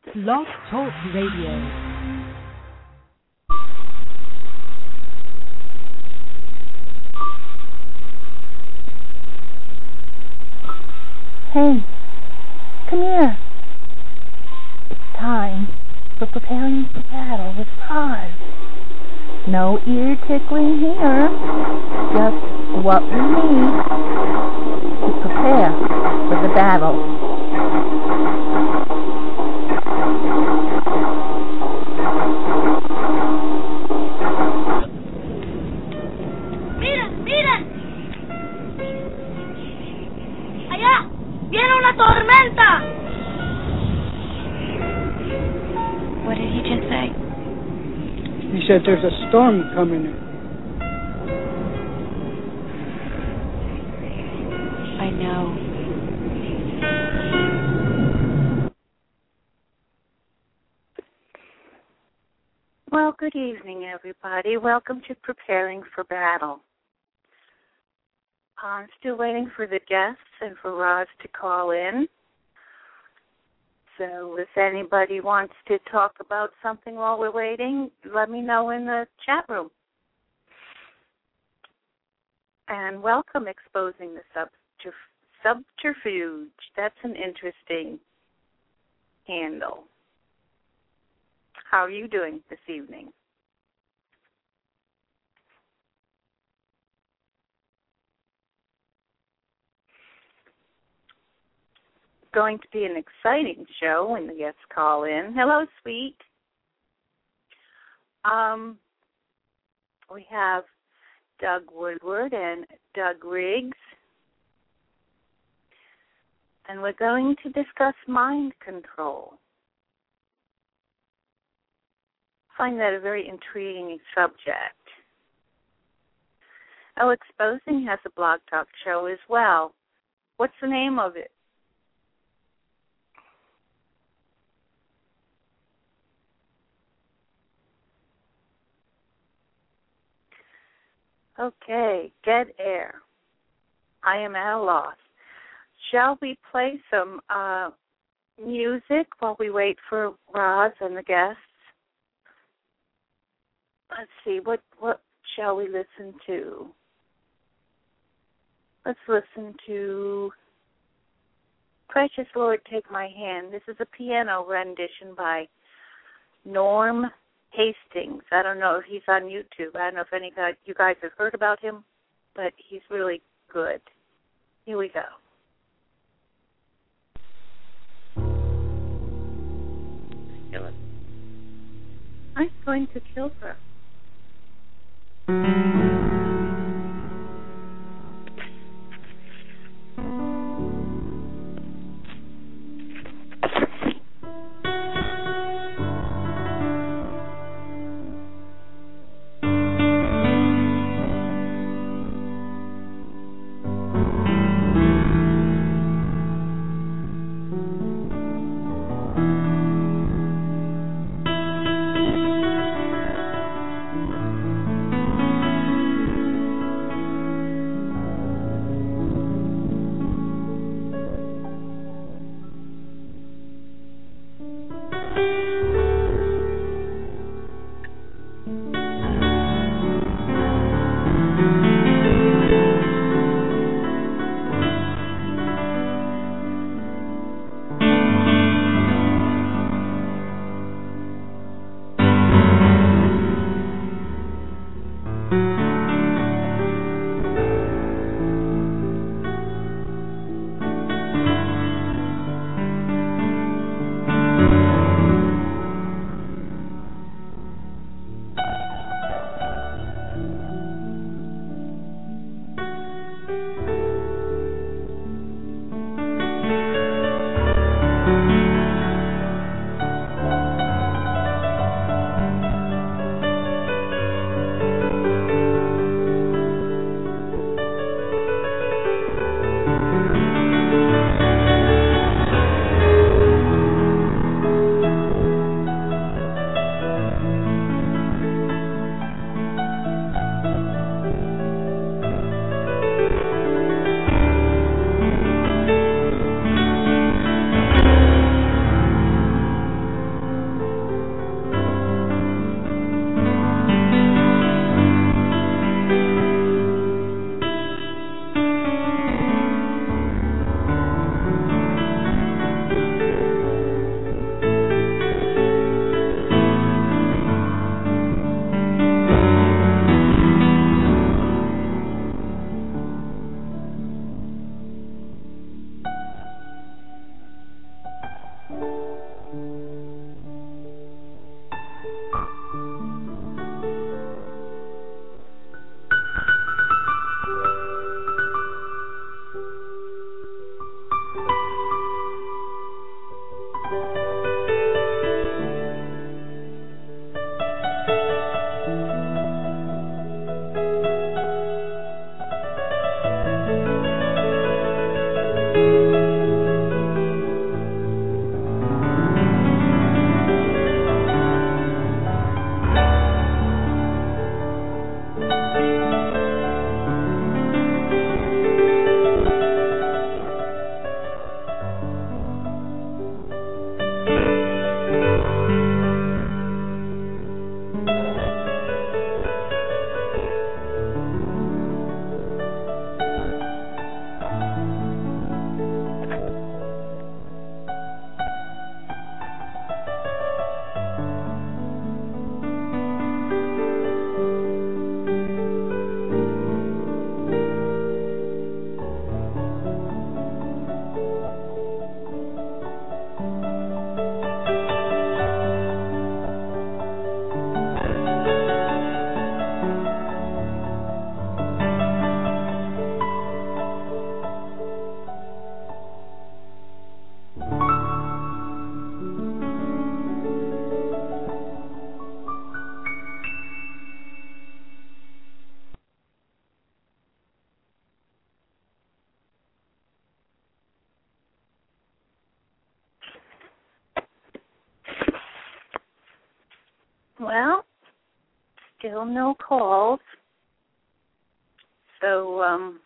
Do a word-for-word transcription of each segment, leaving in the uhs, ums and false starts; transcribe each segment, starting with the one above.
Blog Talk Radio. Hey, come here. It's time for preparing for battle with Roz. No ear tickling here. Just what we need to prepare for the battle. ¡Miren, miren! ¡Allá! ¡Viene una tormenta! What did he just say? He said there's a storm coming in. I know. Well, good evening, everybody. Welcome to Preparing for Battle. I'm still waiting for the guests and for Roz to call in. So if anybody wants to talk about something while we're waiting, let me know in the chat room. And welcome Exposing the Subterf- Subterfuge. That's an interesting handle. How are you doing this evening? Going to be an exciting show when the guests call in. Hello, sweet. Um, we have Doug Woodward and Doug Riggs. And we're going to discuss mind control. I find that a very intriguing subject. Oh, Exposing has a blog talk show as well. What's the name of it? Okay, dead air. I am at a loss. Shall we play some uh, music while we wait for Roz and the guests? Let's see, what, what shall we listen to? Let's listen to Precious Lord, Take My Hand. This is a piano rendition by Norm Hastings. I don't know if he's on YouTube. I don't know if any guy, you guys have heard about him, but he's really good. Here we go. Kill it. I'm going to kill her. Well, still no calls. So, um,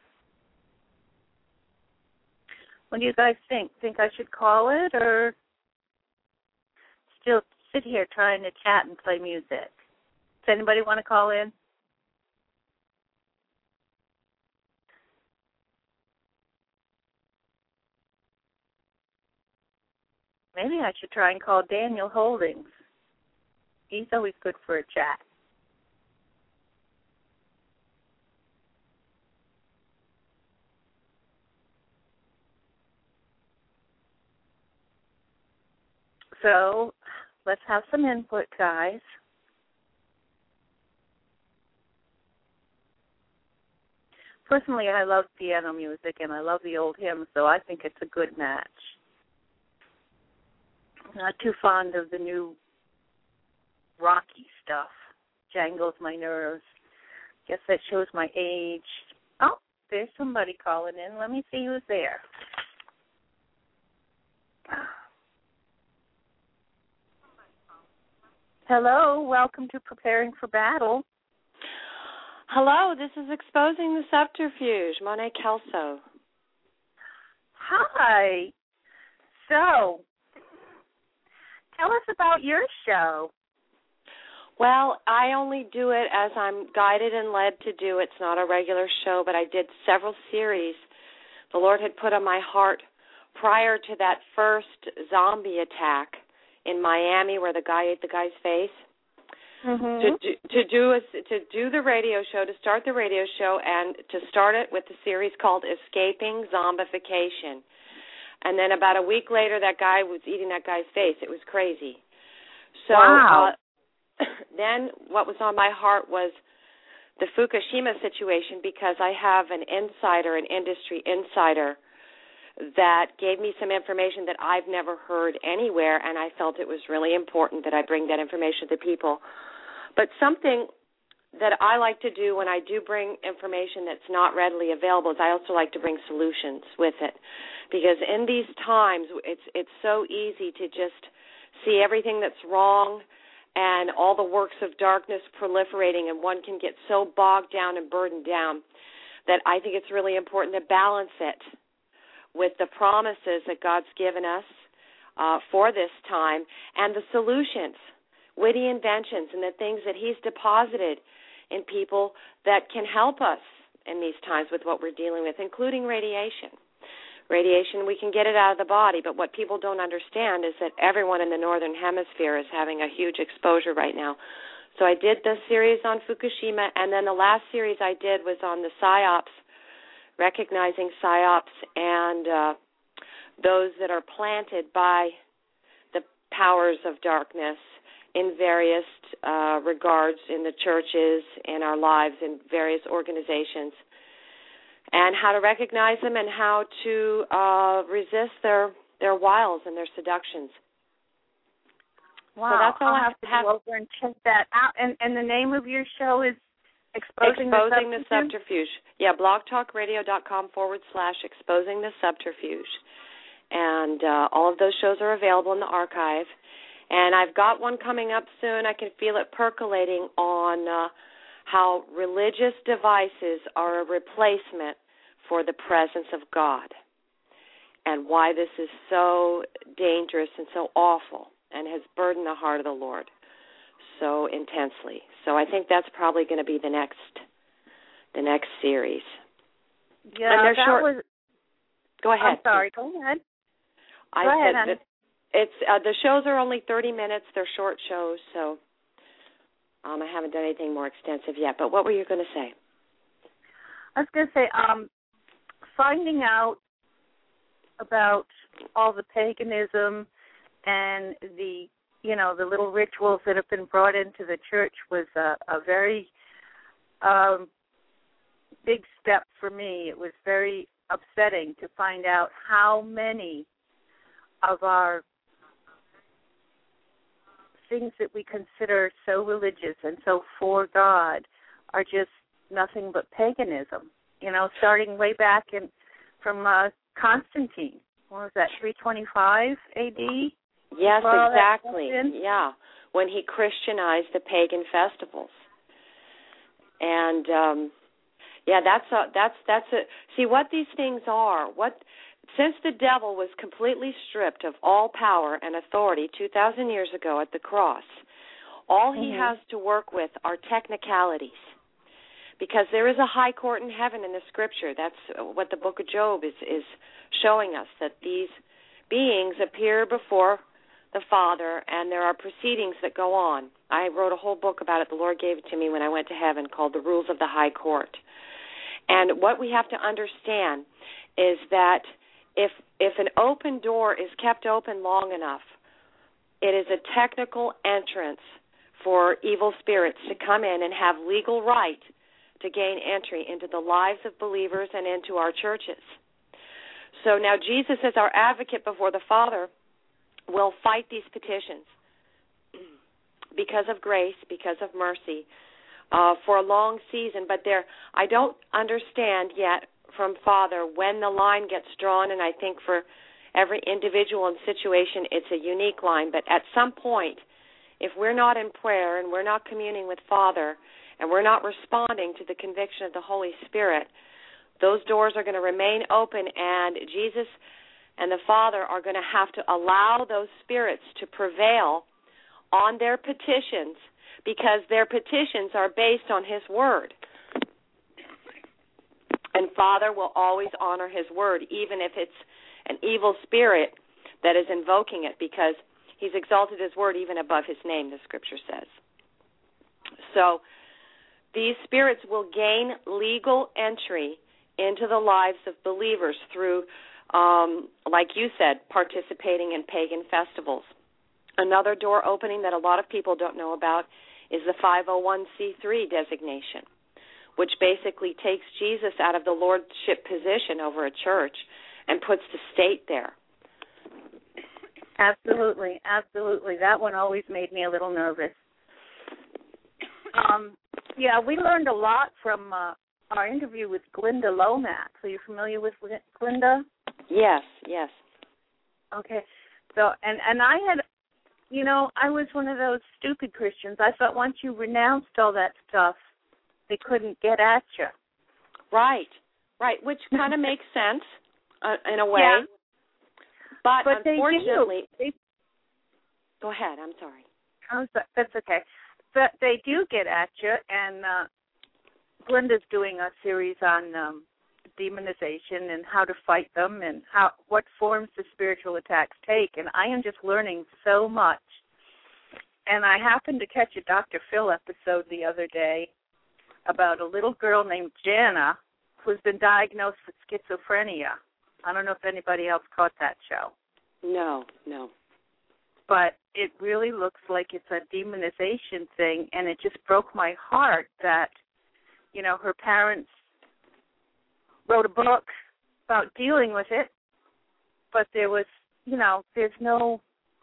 what do you guys think? Think I should call it or still sit here trying to chat and play music? Does anybody want to call in? Maybe I should try and call Daniel Holdings. He's always good for a chat. So let's have some input, guys. Personally, I love piano music and I love the old hymns, so I think it's a good match. Not too fond of the new rocky stuff. Jangles my nerves. Guess that shows my age. Oh, there's somebody calling in. Let me see who's there. Hello, welcome to Preparing for Battle. Hello, this is Exposing the Subterfuge, Monet Kelso. Hi. So, tell us about your show. Well, I only do it as I'm guided and led to do. It's not a regular show, but I did several series the Lord had put on my heart prior to that first zombie attack in Miami where the guy ate the guy's face. Mm-hmm. To do, to do a, to do the radio show, to start the radio show, and to start it with the series called Escaping Zombification. And then about a week later, that guy was eating that guy's face. It was crazy. So wow. uh, then what was on my heart was the Fukushima situation, because I have an insider, an industry insider, that gave me some information that I've never heard anywhere, and I felt it was really important that I bring that information to people. But something that I like to do when I do bring information that's not readily available is I also like to bring solutions with it. Because in these times, it's it's so easy to just see everything that's wrong and all the works of darkness proliferating, and one can get so bogged down and burdened down that I think it's really important to balance it with the promises that God's given us uh, for this time and the solutions, witty inventions, and the things that He's deposited in people that can help us in these times with what we're dealing with, including radiation. Radiation, we can get it out of the body, but what people don't understand is that everyone in the Northern Hemisphere is having a huge exposure right now. So I did the series on Fukushima, and then the last series I did was on the PSYOPs, recognizing PSYOPs and uh, those that are planted by the powers of darkness in various uh, regards in the churches, in our lives, in various organizations, and how to recognize them and how to uh, resist their, their wiles and their seductions. Wow, so that's all I'll I have to have. go over and check that out. And, and the name of your show is Exposing, Exposing the, the Subterfuge. Yeah, blogtalkradio.com forward slash Exposing the Subterfuge. And uh, all of those shows are available in the archive. And I've got one coming up soon. I can feel it percolating on uh, how religious devices are a replacement for the presence of God, and why this is so dangerous and so awful and has burdened the heart of the Lord so intensely. So I think that's probably going to be the next the next series. Yeah, that short. was... Go ahead. I'm sorry, go ahead. I go ahead, said honey. that it's, uh, the shows are only thirty minutes. They're short shows, so um, I haven't done anything more extensive yet. But what were you going to say? I was going to say, um, finding out about all the paganism and the, you know, the little rituals that have been brought into the church was a, a very um, big step for me. It was very upsetting to find out how many of our things that we consider so religious and so for God are just nothing but paganism. You know, starting way back in from uh, Constantine. What was that, three twenty-five A D? Yes, Well, exactly. Yeah. when he Christianized the pagan festivals. And um, yeah, that's a, that's that's a see what these things are. What since the devil was completely stripped of all power and authority two thousand years ago at the cross, all he mm-hmm. has to work with are technicalities. Because there is a high court in heaven in the Scripture. That's what the book of Job is, is showing us, that these beings appear before the Father, and there are proceedings that go on. I wrote a whole book about it. The Lord gave it to me when I went to heaven, called The Rules of the High Court. And what we have to understand is that if if an open door is kept open long enough, it is a technical entrance for evil spirits to come in and have legal right to gain entry into the lives of believers and into our churches. So now Jesus, as our advocate before the Father, will fight these petitions because of grace, because of mercy, uh, for a long season. But there, I don't understand yet from Father when the line gets drawn, and I think for every individual and situation it's a unique line. But at some point, if we're not in prayer and we're not communing with Father and we're not responding to the conviction of the Holy Spirit, those doors are going to remain open, and Jesus and the Father are going to have to allow those spirits to prevail on their petitions, because their petitions are based on His Word. And Father will always honor His Word, even if it's an evil spirit that is invoking it, because He's exalted His Word even above His name, the Scripture says. So these spirits will gain legal entry into the lives of believers through, um, like you said, participating in pagan festivals. Another door opening that a lot of people don't know about is the five oh one c three designation, which basically takes Jesus out of the lordship position over a church and puts the state there. Absolutely, absolutely. That one always made me a little nervous. Um, yeah, we learned a lot from uh, our interview with Glenda Lomax. Are you familiar with Glenda? Yes, yes. Okay. So, and, and I had, you know, I was one of those stupid Christians. I thought once you renounced all that stuff, they couldn't get at you. Right, right, which kind of makes sense uh, in a way. Yeah. But, but unfortunately, they do. They, go ahead, I'm sorry. Oh, that's okay. But they do get at you, and uh, Glenda's doing a series on um, demonization and how to fight them and how what forms the spiritual attacks take, and I am just learning so much. And I happened to catch a Doctor Phil episode the other day about a little girl named Jana who's been diagnosed with schizophrenia. I don't know if anybody else caught that show. No, no. But it really looks like it's a demonization thing, and it just broke my heart that, you know, her parents wrote a book about dealing with it, but there was, you know, there's no,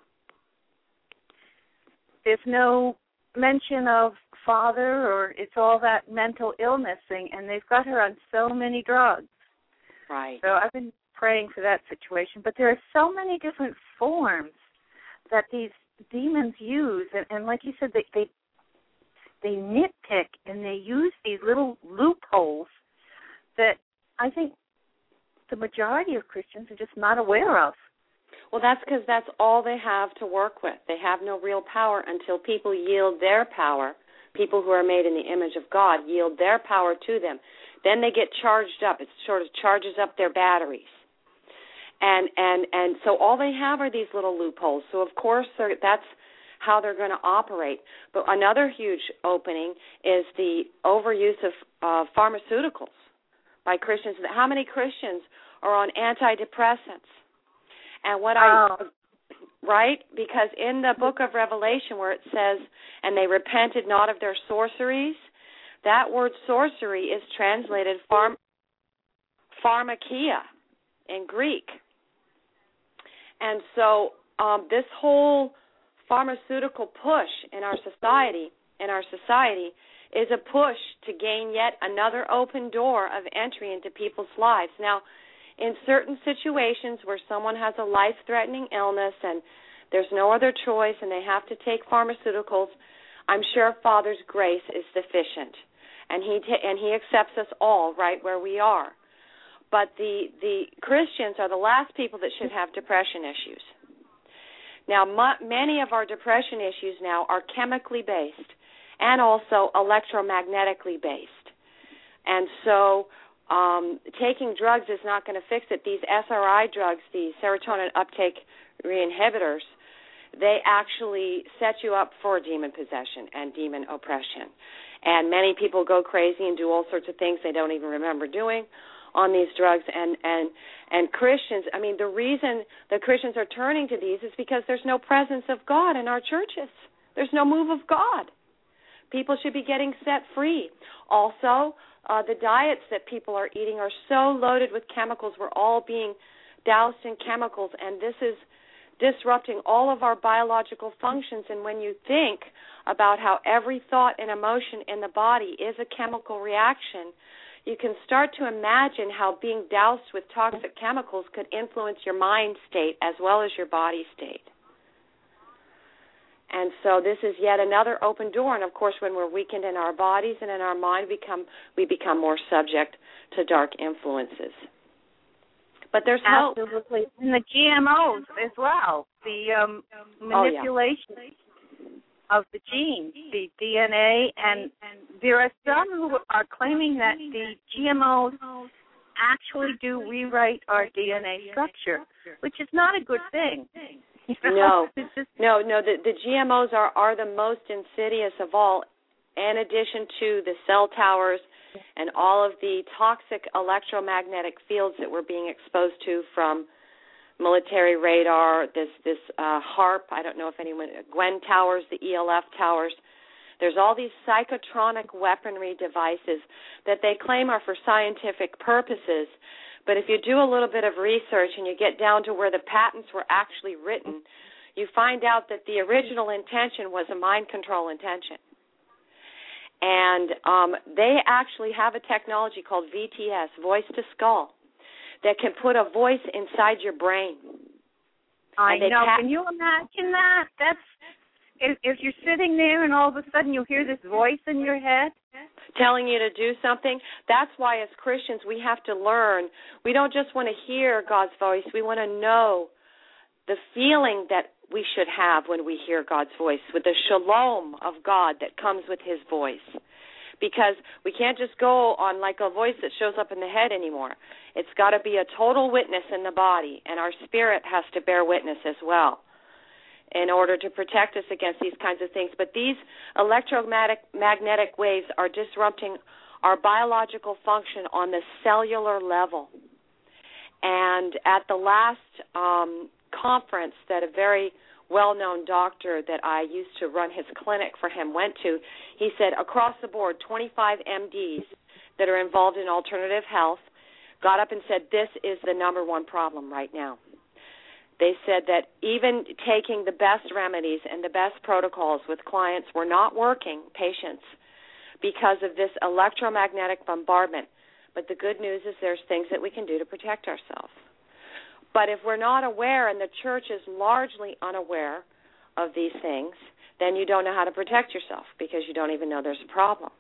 there's no mention of Father, or it's all that mental illness thing, and they've got her on so many drugs. Right. So I've been praying for that situation, but there are so many different forms that these demons use, and, and like you said, they, they they nitpick and they use these little loopholes that I think the majority of Christians are just not aware of. Well, that's because that's all they have to work with. They have no real power until people yield their power. People who are made in the image of God yield their power to them. Then they get charged up. It sort of charges up their batteries. And and and so all they have are these little loopholes. So, of course, that's how they're going to operate. But another huge opening is the overuse of uh, pharmaceuticals by Christians. How many Christians are on antidepressants? And what oh. I, right? Because in the book of Revelation where it says, and they repented not of their sorceries, that word sorcery is translated pharm, pharmakia in Greek. And so um, this whole pharmaceutical push in our society, in our society, is a push to gain yet another open door of entry into people's lives. Now, in certain situations where someone has a life-threatening illness and There's no other choice, and they have to take pharmaceuticals. I'm sure Father's grace is sufficient, and he t- and he accepts us all right where we are. But the, the Christians are the last people that should have depression issues. Now, m- many of our depression issues now are chemically based and also electromagnetically based. And so um, taking drugs is not going to fix it. These S R I drugs, the serotonin uptake inhibitors, they actually set you up for demon possession and demon oppression. And many people go crazy and do all sorts of things they don't even remember doing on these drugs. And, and, and Christians, I mean, the reason the Christians are turning to these is because there's no presence of God in our churches. There's no move of God. People should be getting set free. Also, uh, the diets that people are eating are so loaded with chemicals. We're all being doused in chemicals, and this is disrupting all of our biological functions. And when you think about how every thought and emotion in the body is a chemical reaction, you can start to imagine how being doused with toxic chemicals could influence your mind state as well as your body state. And so this is yet another open door. And, of course, when we're weakened in our bodies and in our mind, we become, we become more subject to dark influences. But there's hope. Absolutely. And the G M Os as well, the um, manipulation oh, yeah. of the genes, the D N A. And there are some who are claiming that the G M Os actually do rewrite our D N A structure, which is not a good thing. No, no, no. The, the G M Os are, are the most insidious of all, in addition to the cell towers and all of the toxic electromagnetic fields that we're being exposed to from military radar, this this uh, HAARP, I don't know if anyone, Gwen towers, the E L F towers. There's all these psychotronic weaponry devices that they claim are for scientific purposes. But if you do a little bit of research and you get down to where the patents were actually written, you find out that the original intention was a mind control intention. And um, they actually have a technology called V T S, voice to skull, that can put a voice inside your brain. I know. Pa- can you imagine that? That's if, if you're sitting there and all of a sudden you hear this voice in your head telling you to do something. That's why as Christians we have to learn. We don't just want to hear God's voice. We want to know the feeling that we should have when we hear God's voice, with the shalom of God that comes with his voice. Because we can't just go on like a voice that shows up in the head anymore. It's got to be a total witness in the body, and our spirit has to bear witness as well in order to protect us against these kinds of things. But these electromagnetic magnetic waves are disrupting our biological function on the cellular level. And at the last um, conference that a very well-known doctor that I used to run his clinic for him went to, he said across the board, twenty-five M Ds that are involved in alternative health got up and said this is the number one problem right now. They said that even taking the best remedies and the best protocols with clients were not working, patients, because of this electromagnetic bombardment. But the good news is there's things that we can do to protect ourselves. But if we're not aware, and the church is largely unaware of these things, then you don't know how to protect yourself because you don't even know there's a problem.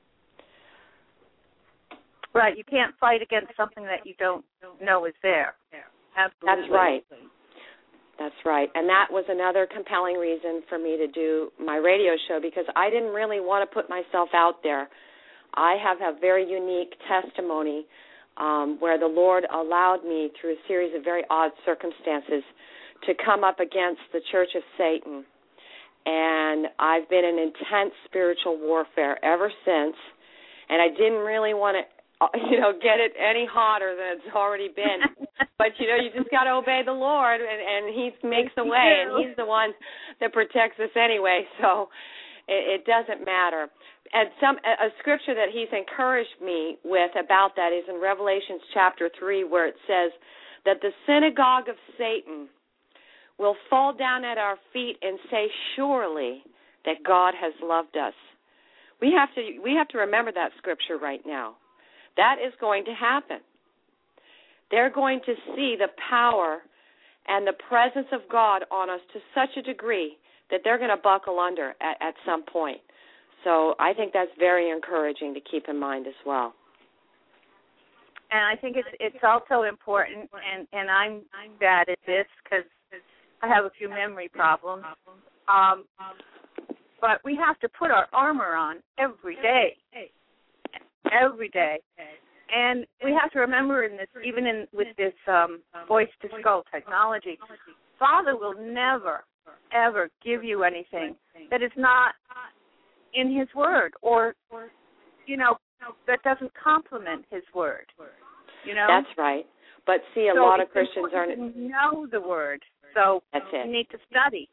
Right. You can't fight against something that you don't know is there. Absolutely. That's right. That's right. And that was another compelling reason for me to do my radio show, because I didn't really want to put myself out there. I have a very unique testimony um, where the Lord allowed me, through a series of very odd circumstances, to come up against the Church of Satan. And I've been in intense spiritual warfare ever since, and I didn't really want to, you know, get it any hotter than it's already been. But, you know, you just got to obey the Lord, and, and he makes a way, and he's the one that protects us anyway, so it, it doesn't matter. And some a scripture that he's encouraged me with about that is in Revelations chapter three, where it says that the synagogue of Satan will fall down at our feet and say, surely that God has loved us. We have to we have to remember that scripture right now. That is going to happen. They're going to see the power and the presence of God on us to such a degree that they're going to buckle under at, at some point. So I think that's very encouraging to keep in mind as well. And I think it's it's also important, and, and I'm bad at this because I have a few memory problems, um, but we have to put our armor on every day, every day. And we have to remember in this, even in with this um, voice-to-skull technology, Father will never, ever give you anything that is not in His Word, or, you know, that doesn't complement His Word. You know? That's right. But see, a so lot of Christians aren't. know the Word, so That's it. you need to study.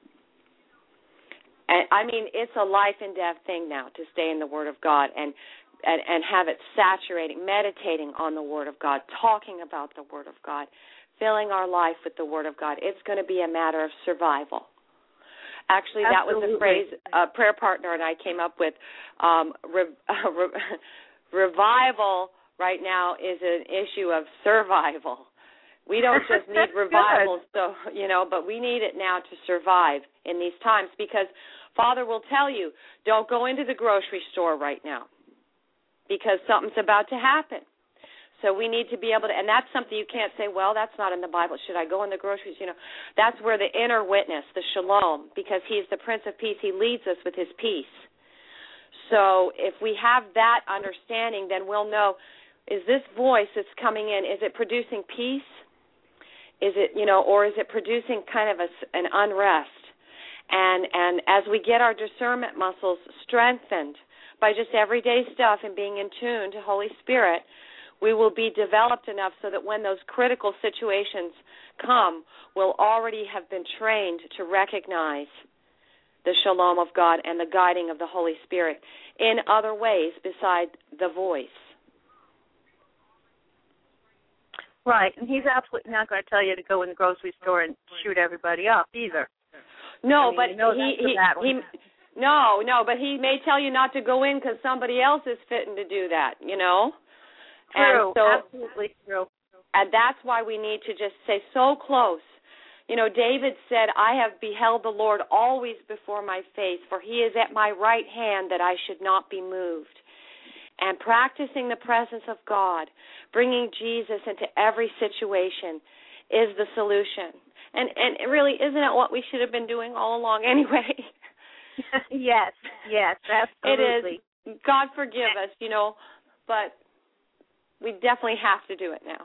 And, I mean, it's a life and death thing now to stay in the Word of God and, and, and have it saturating, meditating on the Word of God, talking about the Word of God, filling our life with the Word of God. It's going to be a matter of survival. Actually, that Absolutely. was a phrase a prayer partner and I came up with. Um, re, uh, re, revival right now is an issue of survival. We don't just need revival, so you know, but we need it now to survive in these times, because Father will tell you, don't go into the grocery store right now because something's about to happen. So we need to be able to, and that's something you can't say, well, that's not in the Bible. Should I go in the groceries? You know, that's where the inner witness, the shalom, because He's the Prince of Peace, He leads us with His peace. So if we have that understanding, then we'll know, is this voice that's coming in, is it producing peace? Is it, you know, or is it producing kind of a, an unrest? And and as we get our discernment muscles strengthened by just everyday stuff and being in tune to Holy Spirit, we will be developed enough so that when those critical situations come, we'll already have been trained to recognize the shalom of God and the guiding of the Holy Spirit in other ways beside the voice. Right, and He's absolutely not going to tell you to go in the grocery store and shoot everybody up either. No, I mean, but you know he, he, he no, no, but He may tell you not to go in because somebody else is fitting to do that, you know? True, and so, absolutely true. And that's why we need to just stay so close. You know, David said, I have beheld the Lord always before my face, for He is at my right hand that I should not be moved. And practicing the presence of God, bringing Jesus into every situation is the solution. And and it really, isn't it what we should have been doing all along anyway? Yes, yes, absolutely. It is. God forgive us, you know, but we definitely have to do it now.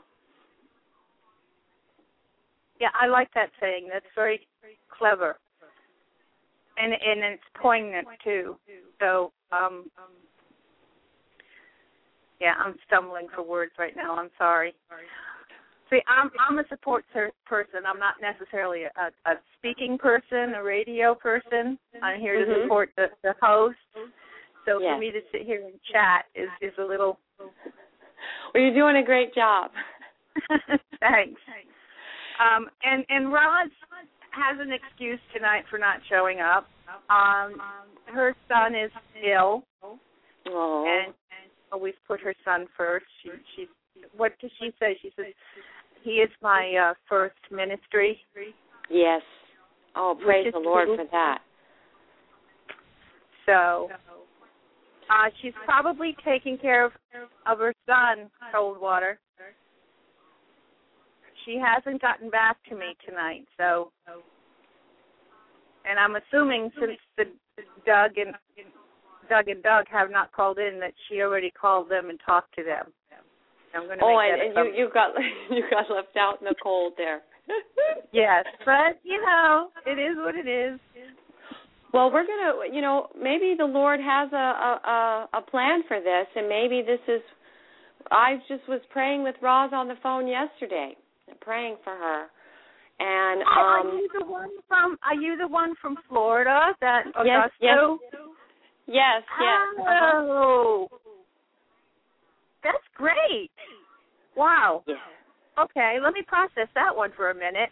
Yeah, I like that saying. That's very, very clever. And and it's poignant, too. So, um, yeah, I'm stumbling for words right now. I'm sorry. See, I'm I'm a support person. I'm not necessarily a, a speaking person, a radio person. I'm here to mm-hmm. support the, the host. So yes. For me to sit here and chat is, is a little... Well, you're doing a great job. Thanks. Um, and, and Roz has an excuse tonight for not showing up. Um, her son is ill. Oh. And, and always put her son first. She, she, what does she say? She says, he is my uh, first ministry. Yes. Oh, praise the Lord for that. So, uh, she's probably taking care of, of her son, Coldwater. She hasn't gotten back to me tonight, so, and I'm assuming since the Doug and Doug and Doug have not called in, that she already called them and talked to them. I'm going to oh, make and, that and you, you got you got left out in the cold there. Yes, but you know, it is what it is. Well, we're gonna, you know, maybe the Lord has a a, a plan for this, and maybe this is. I just was praying with Roz on the phone yesterday, praying for her, and oh, um. Are you the one from? Are you the one from Florida? That yes, Augusto? yes, yes, yes. Oh. Uh-huh. That's great. Wow. Yeah. Okay, let me process that one for a minute.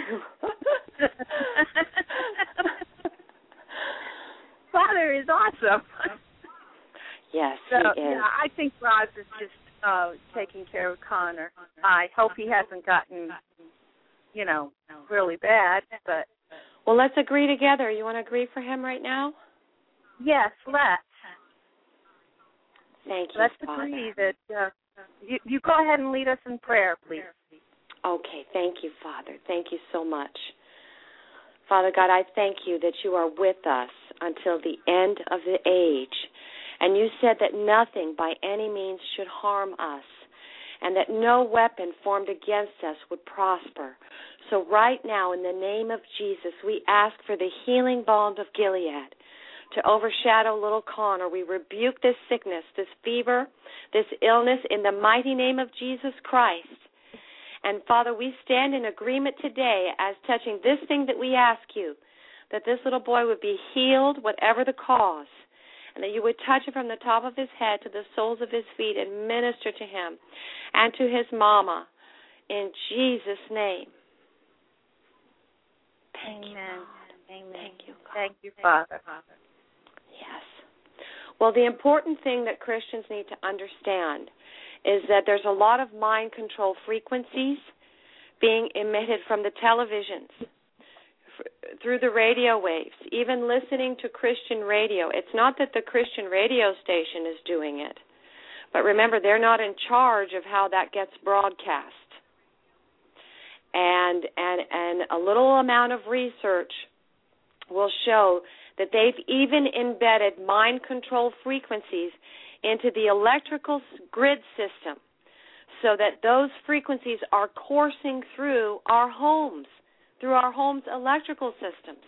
Father is awesome. Yes, so, he is. Yeah, I think Roz is just uh, taking care of Connor. I hope he hasn't gotten you know, really bad. But well, let's agree together. You want to agree for him right now? yes, let's. Thank you, Let's Father. agree that uh, you, you go ahead and lead us in prayer, please. Okay, thank you, Father. Thank you so much. Father God, I thank you that you are with us until the end of the age. And you said that nothing by any means should harm us, and that no weapon formed against us would prosper. So right now, in the name of Jesus, we ask for the healing balm of Gilead to overshadow little Connor. We rebuke this sickness, this fever, this illness in the mighty name of Jesus Christ. And, Father, we stand in agreement today as touching this thing that we ask you, that this little boy would be healed, whatever the cause, and that you would touch him from the top of his head to the soles of his feet and minister to him and to his mama in Jesus' name. Thank Amen. you, God. Amen. Thank you, God. Thank you, Father. Yes. Well, the important thing that Christians need to understand is that there's a lot of mind control frequencies being emitted from the televisions, f- through the radio waves, even listening to Christian radio. It's not that the Christian radio station is doing it, but remember, they're not in charge of how that gets broadcast. And and and a little amount of research will show that they've even embedded mind control frequencies into the electrical grid system so that those frequencies are coursing through our homes, through our homes' electrical systems.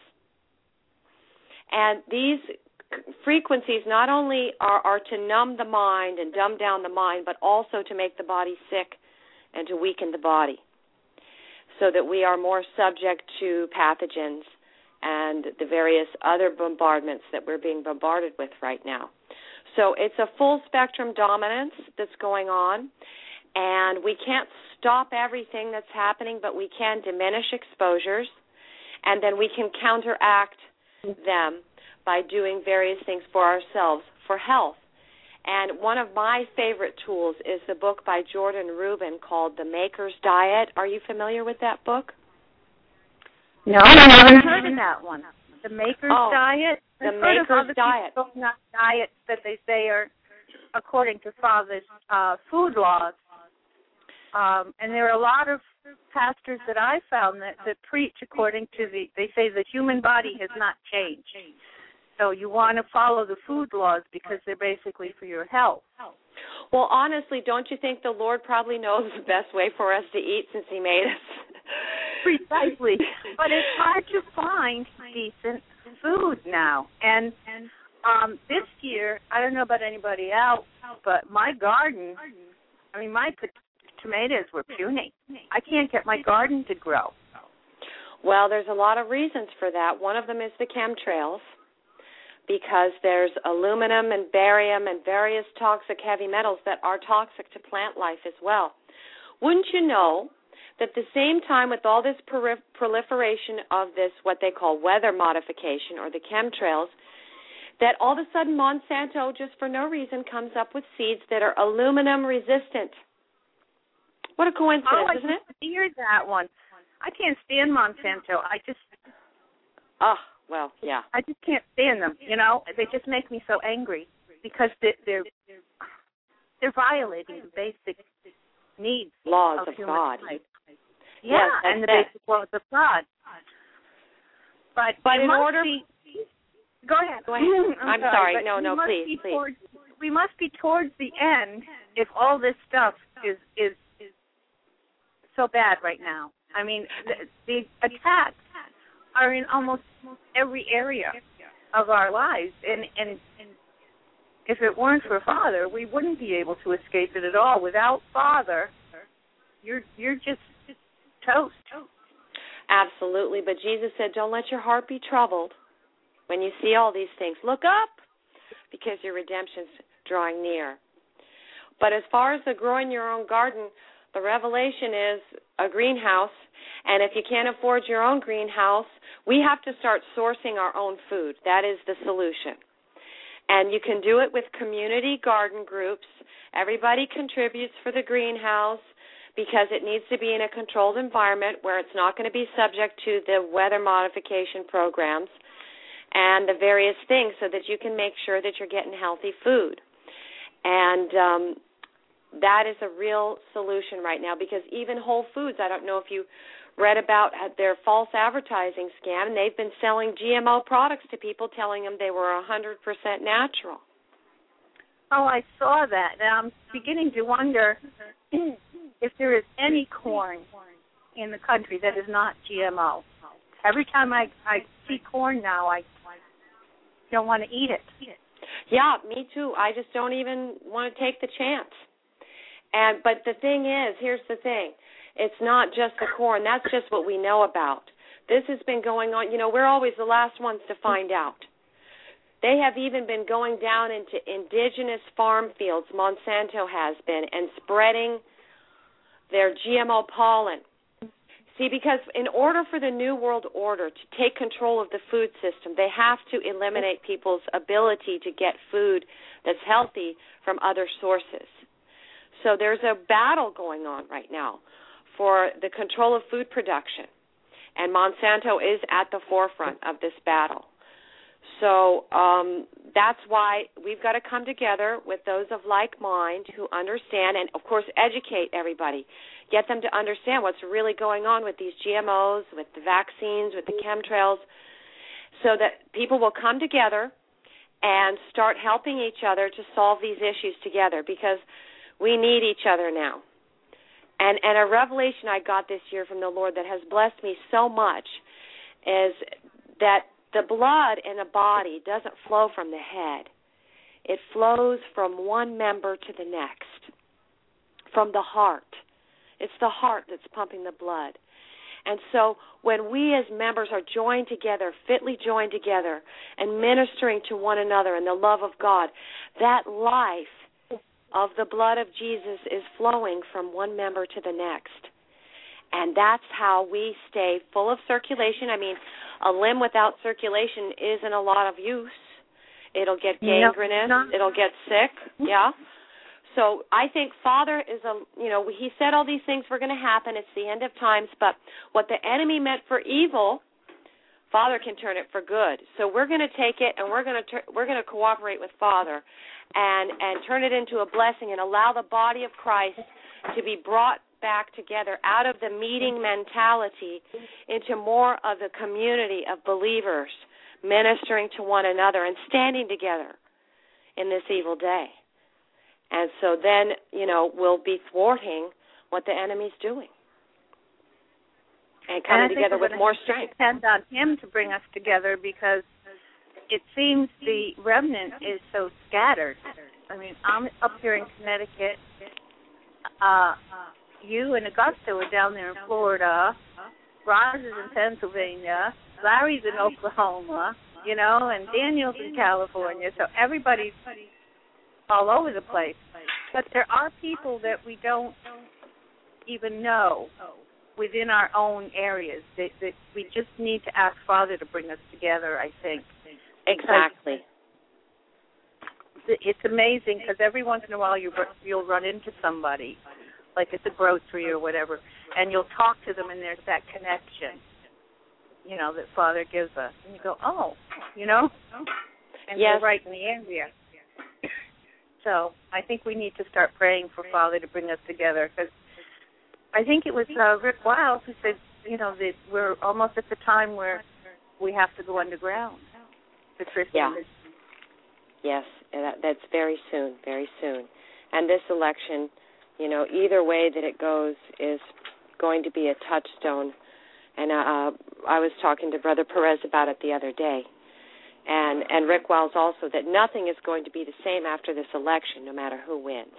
And these frequencies not only are, are to numb the mind and dumb down the mind, but also to make the body sick and to weaken the body so that we are more subject to pathogens and the various other bombardments that we're being bombarded with right now. So it's a full-spectrum dominance that's going on, and we can't stop everything that's happening, but we can diminish exposures, and then we can counteract them by doing various things for ourselves for health. And one of my favorite tools is the book by Jordan Rubin called The Maker's Diet. Are you familiar with that book? No, I haven't heard of that one. The Maker's oh, Diet? The I've heard Maker's of other Diet. People not diets that they say are according to Father's uh, food laws. Um, and there are a lot of pastors that I found that, that preach according to the, they say the human body has not changed. So you want to follow the food laws because they're basically for your health. Well, honestly, don't you think the Lord probably knows the best way for us to eat since He made us? Precisely. But it's hard to find decent food now. And um, this year, I don't know about anybody else, but my garden, I mean, my p- tomatoes were puny. I can't get my garden to grow. Well, there's a lot of reasons for that. One of them is the chemtrails, because there's aluminum and barium and various toxic heavy metals that are toxic to plant life as well. Wouldn't you know that at the same time with all this prolif- proliferation of this, what they call weather modification or the chemtrails, that all of a sudden Monsanto, just for no reason, comes up with seeds that are aluminum resistant? What a coincidence, oh, I isn't it? I hear that one. I can't stand Monsanto. I just... Oh, well, yeah. I just can't stand them, you know. They just make me so angry because they're they're, they're violating the basic needs laws of, of human God. life. Yes, Yeah, and the it. basic laws of God. But, But it in must order, be, go ahead. go ahead. I'm, I'm sorry. sorry No, we no, must please, be please. Towards, we must be towards the end if all this stuff is is is so bad right now. I mean, the, the attacks are in almost every area of our lives, and, and and if it weren't for Father, we wouldn't be able to escape it at all. Without Father, you're you're just, just toast. Absolutely, but Jesus said, don't let your heart be troubled when you see all these things. Look up, because your redemption's drawing near. But as far as the growing your own garden, the revelation is a greenhouse, and if you can't afford your own greenhouse, we have to start sourcing our own food. That is the solution. And you can do it with community garden groups. Everybody contributes for the greenhouse. because it needs to be in a controlled environment where it's not going to be subject to the weather modification programs and the various things, so that you can make sure that you're getting healthy food. And um, that is a real solution right now, because even Whole Foods, I don't know if you read about their false advertising scam, and they've been selling G M O products to people, telling them they were one hundred percent natural. Oh, I saw that. Now I'm beginning to wonder if there is any corn in the country that is not G M O. Every time I, I see corn now, I don't want to eat it. Yeah, me too. I just don't even want to take the chance. And but the thing is, here's the thing. It's not just the corn. That's just what we know about. This has been going on. You know, we're always the last ones to find out. They have even been going down into indigenous farm fields, Monsanto has been, and spreading their G M O pollen. See, because in order for the New World Order to take control of the food system, they have to eliminate people's ability to get food that's healthy from other sources. So there's a battle going on right now for the control of food production, and Monsanto is at the forefront of this battle. So um, that's why we've got to come together with those of like mind who understand and, of course, educate everybody, get them to understand what's really going on with these G M Os, with the vaccines, with the chemtrails, so that people will come together and start helping each other to solve these issues together, because we need each other now. And, and a revelation I got this year from the Lord that has blessed me so much is that the blood in a body doesn't flow from the head. It flows from one member to the next, from the heart. It's the heart that's pumping the blood. And so when we as members are joined together, fitly joined together, and ministering to one another in the love of God, that life of the blood of Jesus is flowing from one member to the next. And that's how we stay full of circulation. I mean, a limb without circulation isn't a lot of use. It'll get gangrenous. No, no. It'll get sick. Yeah. So I think Father is a, you know, he said all these things were going to happen. It's the end of times. But what the enemy meant for evil, Father can turn it for good. So we're going to take it and we're going to ter- we're going to cooperate with Father and and turn it into a blessing and allow the body of Christ to be brought back together out of the meeting mentality into more of the community of believers ministering to one another and standing together in this evil day. And so then, you know, we'll be thwarting what the enemy's doing and coming and together with more strength. Depend on him to bring us together, because it seems the remnant is so scattered. I mean, I'm up here in Connecticut. Uh, you and Augusta were down there in Florida. Roz is in Pennsylvania. Larry's in Oklahoma, you know, and Daniel's in California. So everybody's all over the place. But there are people that we don't even know within our own areas that, that we just need to ask Father to bring us together, I think. Exactly. It's amazing, because every once in a while you, you'll run into somebody, like at the grocery or whatever, and you'll talk to them, and there's that connection, you know, that Father gives us. And you go, oh, you know? And yes. You're right in the area. So I think we need to start praying for Father to bring us together, because I think it was uh, Rick Wiles who said, you know, that we're almost at the time where we have to go underground. The yeah. Yes, that, that's very soon, very soon. And this election, you know, either way that it goes is going to be a touchstone. And uh, I was talking to Brother Perez about it the other day. And and Rick Wiles also, that nothing is going to be the same after this election, no matter who wins.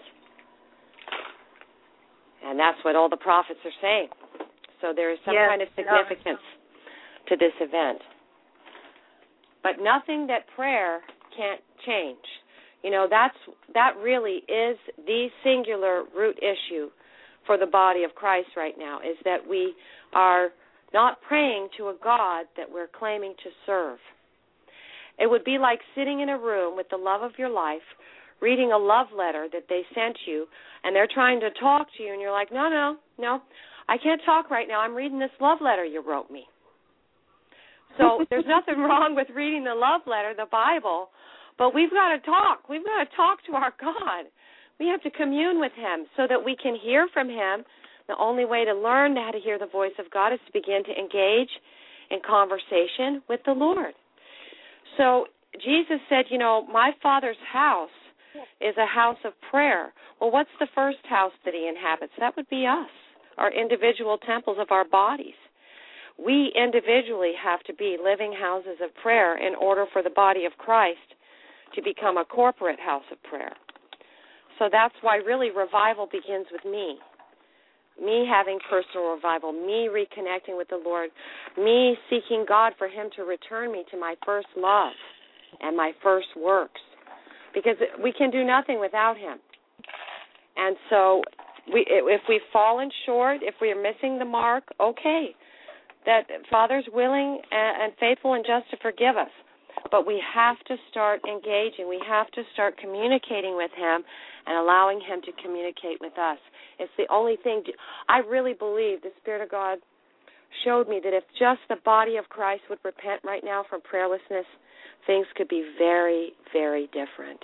And that's what all the prophets are saying. So there is some yes, kind of significance no. to this event. But nothing that prayer can't change. You know, that's that really is the singular root issue for the body of Christ right now, is that we are not praying to a God that we're claiming to serve. It would be like sitting in a room with the love of your life, reading a love letter that they sent you, and they're trying to talk to you, and you're like, no, no, no, I can't talk right now. I'm reading this love letter you wrote me. So there's nothing wrong with reading the love letter, the Bible, but we've got to talk. We've got to talk to our God. We have to commune with him so that we can hear from him. The only way to learn how to hear the voice of God is to begin to engage in conversation with the Lord. So Jesus said, you know, my Father's house is a house of prayer. Well, what's the first house that he inhabits? That would be us, our individual temples of our bodies. We individually have to be living houses of prayer in order for the body of Christ to become a corporate house of prayer. So that's why really revival begins with me. Me having personal revival, me reconnecting with the Lord, me seeking God for him to return me to my first love and my first works. Because we can do nothing without him. And so we, if we've fallen short, if we are missing the mark, okay. That Father's willing and faithful and just to forgive us. But we have to start engaging. We have to start communicating with him and allowing him to communicate with us. It's the only thing. I really believe the Spirit of God showed me that if just the body of Christ would repent right now from prayerlessness, things could be very, very different.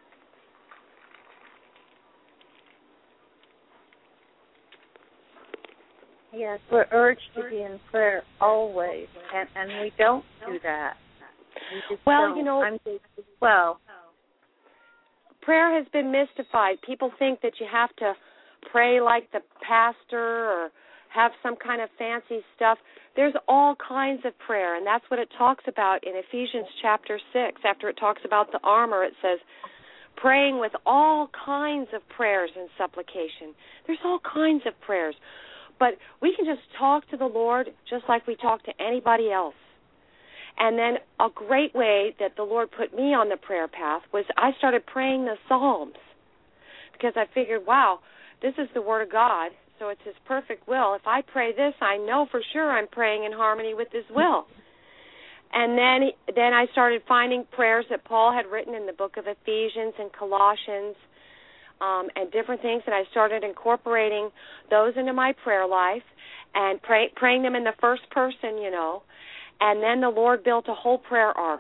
Yes, we're urged to be in prayer always, and, and we don't do that. We just well, don't. you know, I'm just, well, prayer has been mystified. People think that you have to pray like the pastor or have some kind of fancy stuff. There's all kinds of prayer, and that's what it talks about in Ephesians chapter six. After it talks about the armor, it says, praying with all kinds of prayers and supplication. There's all kinds of prayers. But we can just talk to the Lord just like we talk to anybody else. And then a great way that the Lord put me on the prayer path was I started praying the Psalms because I figured, wow, this is the Word of God, so it's his perfect will. If I pray this, I know for sure I'm praying in harmony with his will. And then then I started finding prayers that Paul had written in the book of Ephesians and Colossians um, and different things, and I started incorporating those into my prayer life and pray, praying them in the first person, you know. And then the Lord built a whole prayer ark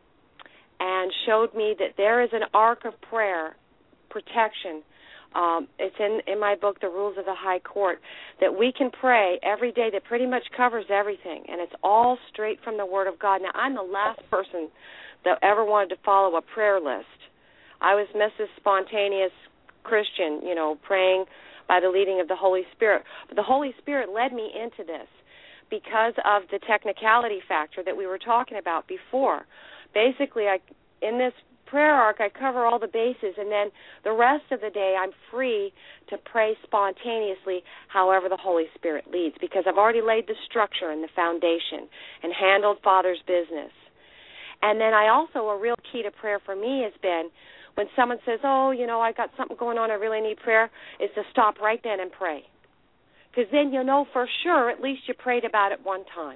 and showed me that there is an ark of prayer, protection. Um, it's in, in my book, The Rules of the High Court, that we can pray every day that pretty much covers everything, and it's all straight from the Word of God. Now, I'm the last person that ever wanted to follow a prayer list. I was Missus Spontaneous Christian, you know, praying by the leading of the Holy Spirit. But the Holy Spirit led me into this because of the technicality factor that we were talking about before. Basically, I in this prayer arc, I cover all the bases, and then the rest of the day I'm free to pray spontaneously however the Holy Spirit leads, because I've already laid the structure and the foundation and handled Father's business. And then I also, a real key to prayer for me has been when someone says, oh, you know, I got something going on, I really need prayer, is to stop right then and pray. Because then you know for sure at least you prayed about it one time.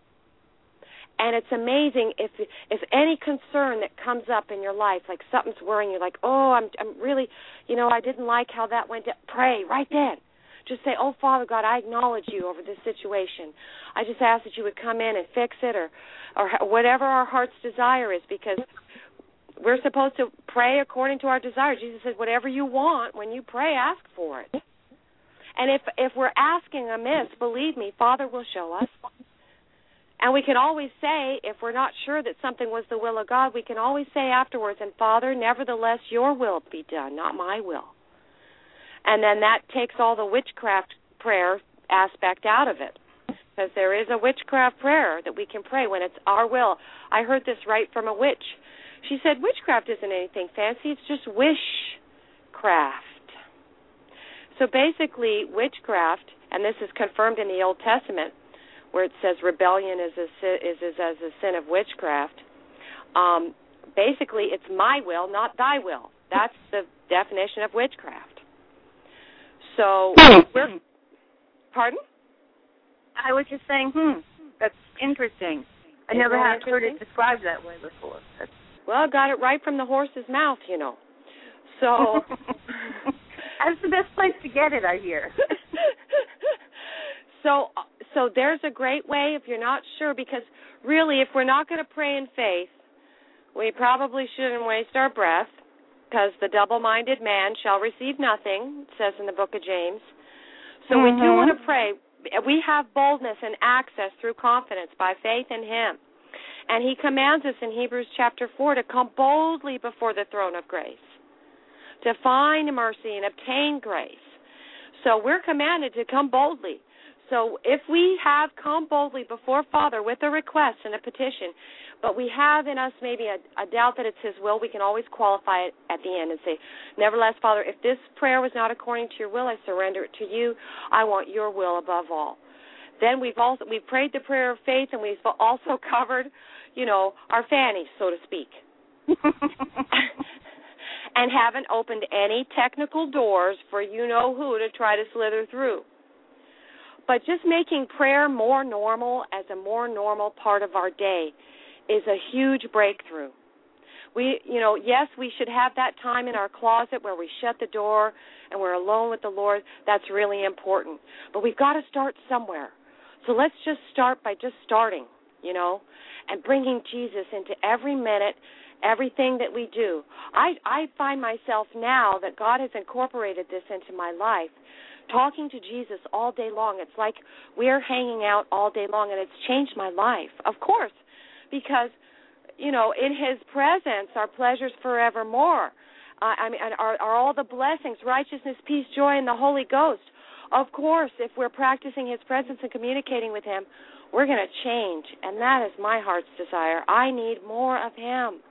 And it's amazing if if any concern that comes up in your life, like something's worrying you, like, oh, I'm I'm really, you know, I didn't like how that went down. Pray right then. Just say, oh, Father God, I acknowledge you over this situation. I just ask that you would come in and fix it, or or whatever our heart's desire is, because we're supposed to pray according to our desire. Jesus said, whatever you want, when you pray, ask for it. And if if we're asking amiss, believe me, Father will show us. And we can always say, if we're not sure that something was the will of God, we can always say afterwards, and Father, nevertheless, your will be done, not my will. And then that takes all the witchcraft prayer aspect out of it, because there is a witchcraft prayer that we can pray when it's our will. I heard this right from a witch. She said, witchcraft isn't anything fancy, it's just wishcraft. So basically, witchcraft, and this is confirmed in the Old Testament, where it says rebellion is, a, is, is as a sin of witchcraft, um, basically it's my will, not thy will. That's the definition of witchcraft. So, we're, pardon? I was just saying, hmm, that's interesting. I Isn't never that had heard it described that way before. That's... Well, I got it right from the horse's mouth, you know. So... That's the best place to get it, I hear. So so there's a great way if you're not sure, because really if we're not going to pray in faith, we probably shouldn't waste our breath, because the double-minded man shall receive nothing, it says in the book of James. So mm-hmm. we do want to pray. We have boldness and access through confidence by faith in him. And he commands us in Hebrews chapter four to come boldly before the throne of grace, to find mercy and obtain grace. So we're commanded to come boldly. So if we have come boldly before Father with a request and a petition, but we have in us maybe a, a doubt that it's his will, we can always qualify it at the end and say, nevertheless, Father, if this prayer was not according to your will, I surrender it to you. I want your will above all. Then we've also we've prayed the prayer of faith, and we've also covered, you know, our fannies, so to speak. And haven't opened any technical doors for you-know-who to try to slither through. But just making prayer more normal as a more normal part of our day is a huge breakthrough. We, you know, yes, we should have that time in our closet where we shut the door and we're alone with the Lord. That's really important. But we've got to start somewhere. So let's just start by just starting, you know, and bringing Jesus into every minute, everything that we do. I, I find myself now that God has incorporated this into my life, talking to Jesus all day long. It's like we're hanging out all day long, and it's changed my life, of course, because, you know, in his presence are pleasures forevermore. Uh, I mean, are, are all the blessings, righteousness, peace, joy, and the Holy Ghost. Of course, if we're practicing his presence and communicating with him, we're going to change, and that is my heart's desire. I need more of him.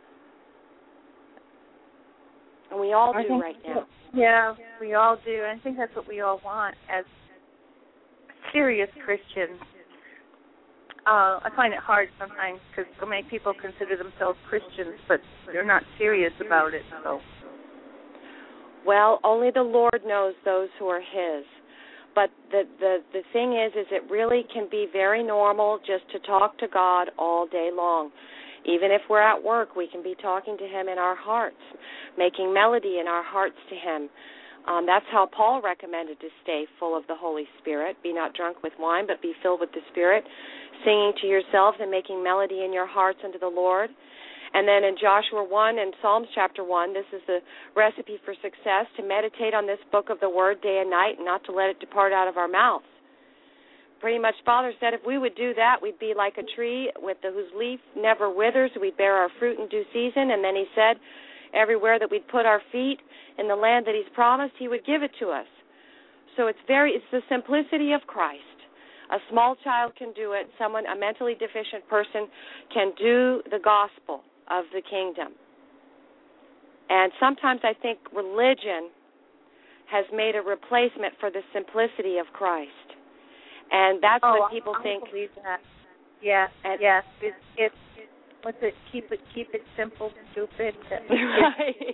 And we all do right now. Yeah, we all do. I think that's what we all want as serious Christians. Uh, I find it hard sometimes because so many people consider themselves Christians, but they're not serious about it. So, well, only the Lord knows those who are his. But the, the, the thing is, is it really can be very normal just to talk to God all day long. Even if we're at work, we can be talking to him in our hearts, making melody in our hearts to him. Um, that's how Paul recommended to stay full of the Holy Spirit. Be not drunk with wine, but be filled with the Spirit, singing to yourselves and making melody in your hearts unto the Lord. And then in Joshua one and Psalms chapter one, this is the recipe for success, to meditate on this book of the Word day and night and not to let it depart out of our mouths. Pretty much Father said if we would do that, we'd be like a tree with the, whose leaf never withers. We'd bear our fruit in due season. And then he said everywhere that we'd put our feet in the land that he's promised, he would give it to us. So it's very, it's the simplicity of Christ. A small child can do it. Someone, a mentally deficient person, can do the gospel of the kingdom. And sometimes I think religion has made a replacement for the simplicity of Christ. And that's oh, what people I think. I believe that. Yes, and yes. It's, it's, what's it, keep it, keep it simple, stupid. Right.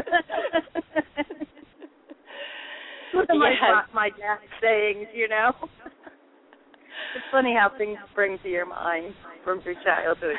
One of my, yes. my dad's sayings, you know. It's funny how things spring to your mind from your childhood.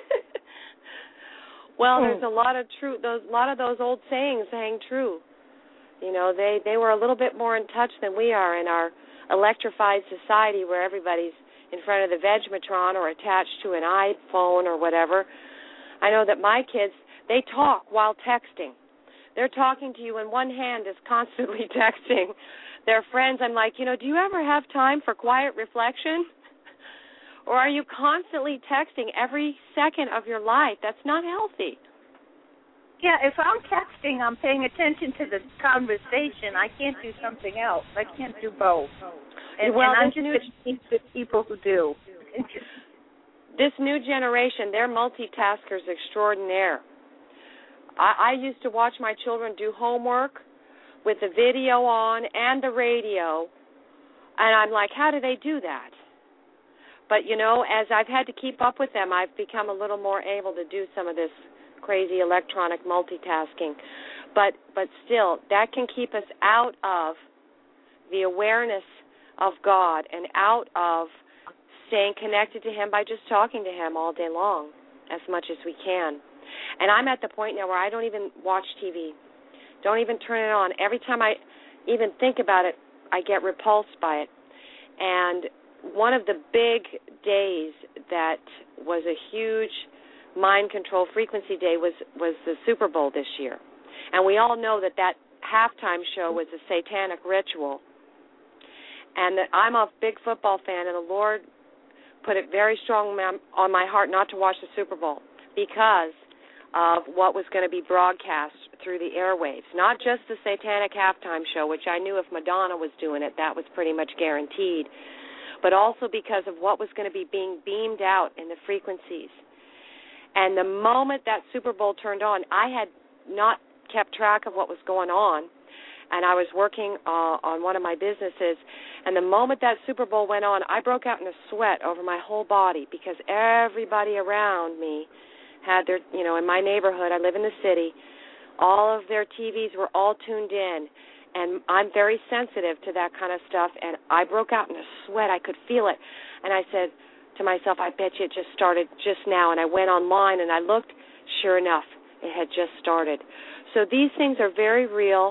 Well, there's a lot of true. Those a lot of those old sayings hang true. You know, they they were a little bit more in touch than we are in our electrified society, where everybody's in front of the Vegematron or attached to an iPhone or whatever. I know that my kids, they talk while texting. They're talking to you, and one hand is constantly texting their friends. I'm like, you know, do you ever have time for quiet reflection? Or are you constantly texting every second of your life? That's not healthy. Yeah, if I'm texting, I'm paying attention to the conversation. I can't do something else. I can't do both. And, well, and I'm just new, the people who do. This new generation, they're multitaskers extraordinaire. I, I used to watch my children do homework with the video on and the radio, and I'm like, how do they do that? But, you know, as I've had to keep up with them, I've become a little more able to do some of this crazy electronic multitasking. But but still, that can keep us out of the awareness of God and out of staying connected to him by just talking to him all day long as much as we can. And I'm at the point now where I don't even watch T V. Don't even turn it on. Every time I even think about it, I get repulsed by it. And one of the big days that was a huge mind control frequency day was, was the Super Bowl this year. And we all know that that halftime show was a satanic ritual. And that I'm a big football fan, and the Lord put it very strong on my heart not to watch the Super Bowl because of what was going to be broadcast through the airwaves. Not just the satanic halftime show, which I knew if Madonna was doing it, that was pretty much guaranteed, but also because of what was going to be being beamed out in the frequencies. And the moment that Super Bowl turned on, I had not kept track of what was going on, and I was working uh, on one of my businesses, and the moment that Super Bowl went on, I broke out in a sweat over my whole body because everybody around me had their, you know, in my neighborhood, I live in the city, all of their T Vs were all tuned in, and I'm very sensitive to that kind of stuff, and I broke out in a sweat. I could feel it, and I said to myself, I bet you it just started just now, and I went online, and I looked, sure enough, it had just started. So these things are very real,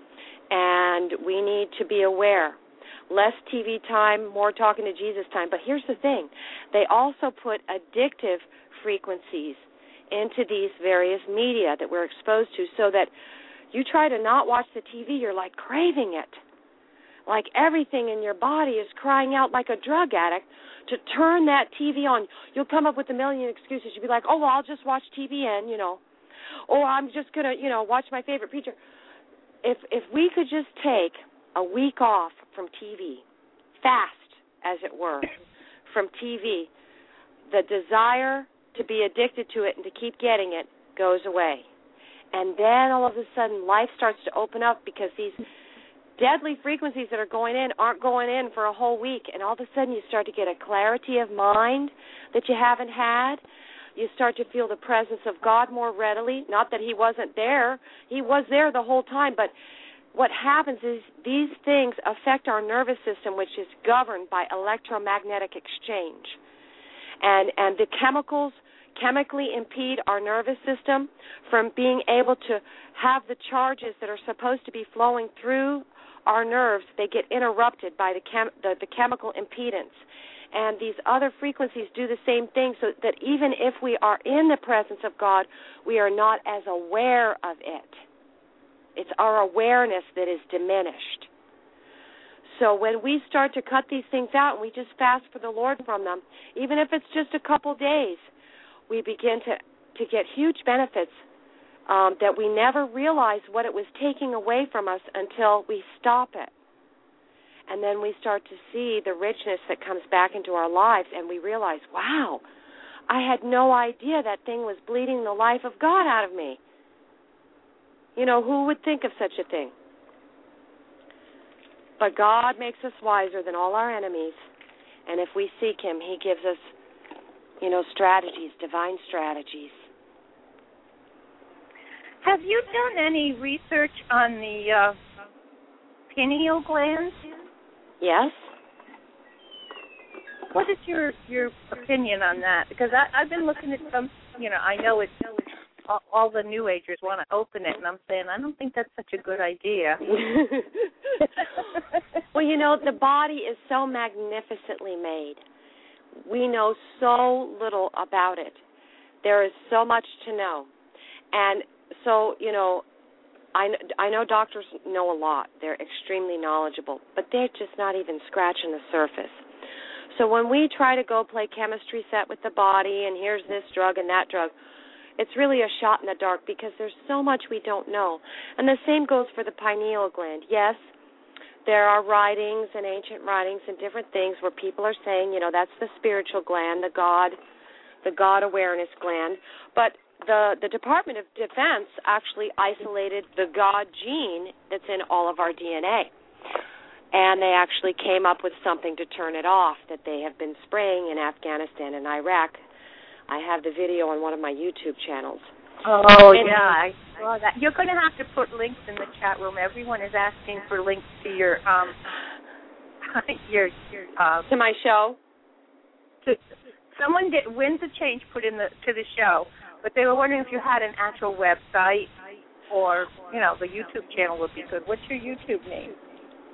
and we need to be aware. Less T V time, more talking to Jesus time. But here's the thing. They also put addictive frequencies into these various media that we're exposed to so that you try to not watch the T V, you're like craving it. Like everything in your body is crying out like a drug addict to turn that T V on. You'll come up with a million excuses. You'll be like, oh, well, I'll just watch T V N, you know. Or I'm just going to, you know, watch my favorite preacher. If if we could just take a week off from T V, fast, as it were, from T V, the desire to be addicted to it and to keep getting it goes away. And then all of a sudden life starts to open up because these deadly frequencies that are going in aren't going in for a whole week. And all of a sudden you start to get a clarity of mind that you haven't had. You start to feel the presence of God more readily. Not that he wasn't there. He was there the whole time. But what happens is these things affect our nervous system, which is governed by electromagnetic exchange. And and the chemicals chemically impede our nervous system from being able to have the charges that are supposed to be flowing through our nerves. They get interrupted by the chem, the, the chemical impedance. And these other frequencies do the same thing, so that even if we are in the presence of God, we are not as aware of it. It's our awareness that is diminished. So when we start to cut these things out and we just fast for the Lord from them, even if it's just a couple days, we begin to, to get huge benefits um, that we never realized what it was taking away from us until we stop it. And then we start to see the richness that comes back into our lives, and we realize, wow, I had no idea that thing was bleeding the life of God out of me. You know, who would think of such a thing? But God makes us wiser than all our enemies, and if we seek him, he gives us, you know, strategies, divine strategies. Have you done any research on the uh, pineal gland? Yes. What is your your opinion on that? Because I, I've been looking at some, you know, I know it's all, all the New Agers want to open it, and I'm saying I don't think that's such a good idea. Well, you know, the body is so magnificently made. We know so little about it. There is so much to know. And so, you know, I, I know doctors know a lot. They're extremely knowledgeable, but they're just not even scratching the surface. So when we try to go play chemistry set with the body and here's this drug and that drug, it's really a shot in the dark because there's so much we don't know. And the same goes for the pineal gland. Yes, there are writings and ancient writings and different things where people are saying, you know, that's the spiritual gland, the God, the God awareness gland. But the, the Department of Defense actually isolated the God gene that's in all of our D N A. And they actually came up with something to turn it off that they have been spraying in Afghanistan and Iraq. I have the video on one of my YouTube channels. Oh, and yeah, I saw that. You're going to have to put links in the chat room. Everyone is asking for links to your, um, your, your, uh, to my show. To, someone did, Winds of Change put in the, to the show, but they were wondering if you had an actual website or, you know, the YouTube channel would be good. What's your YouTube name?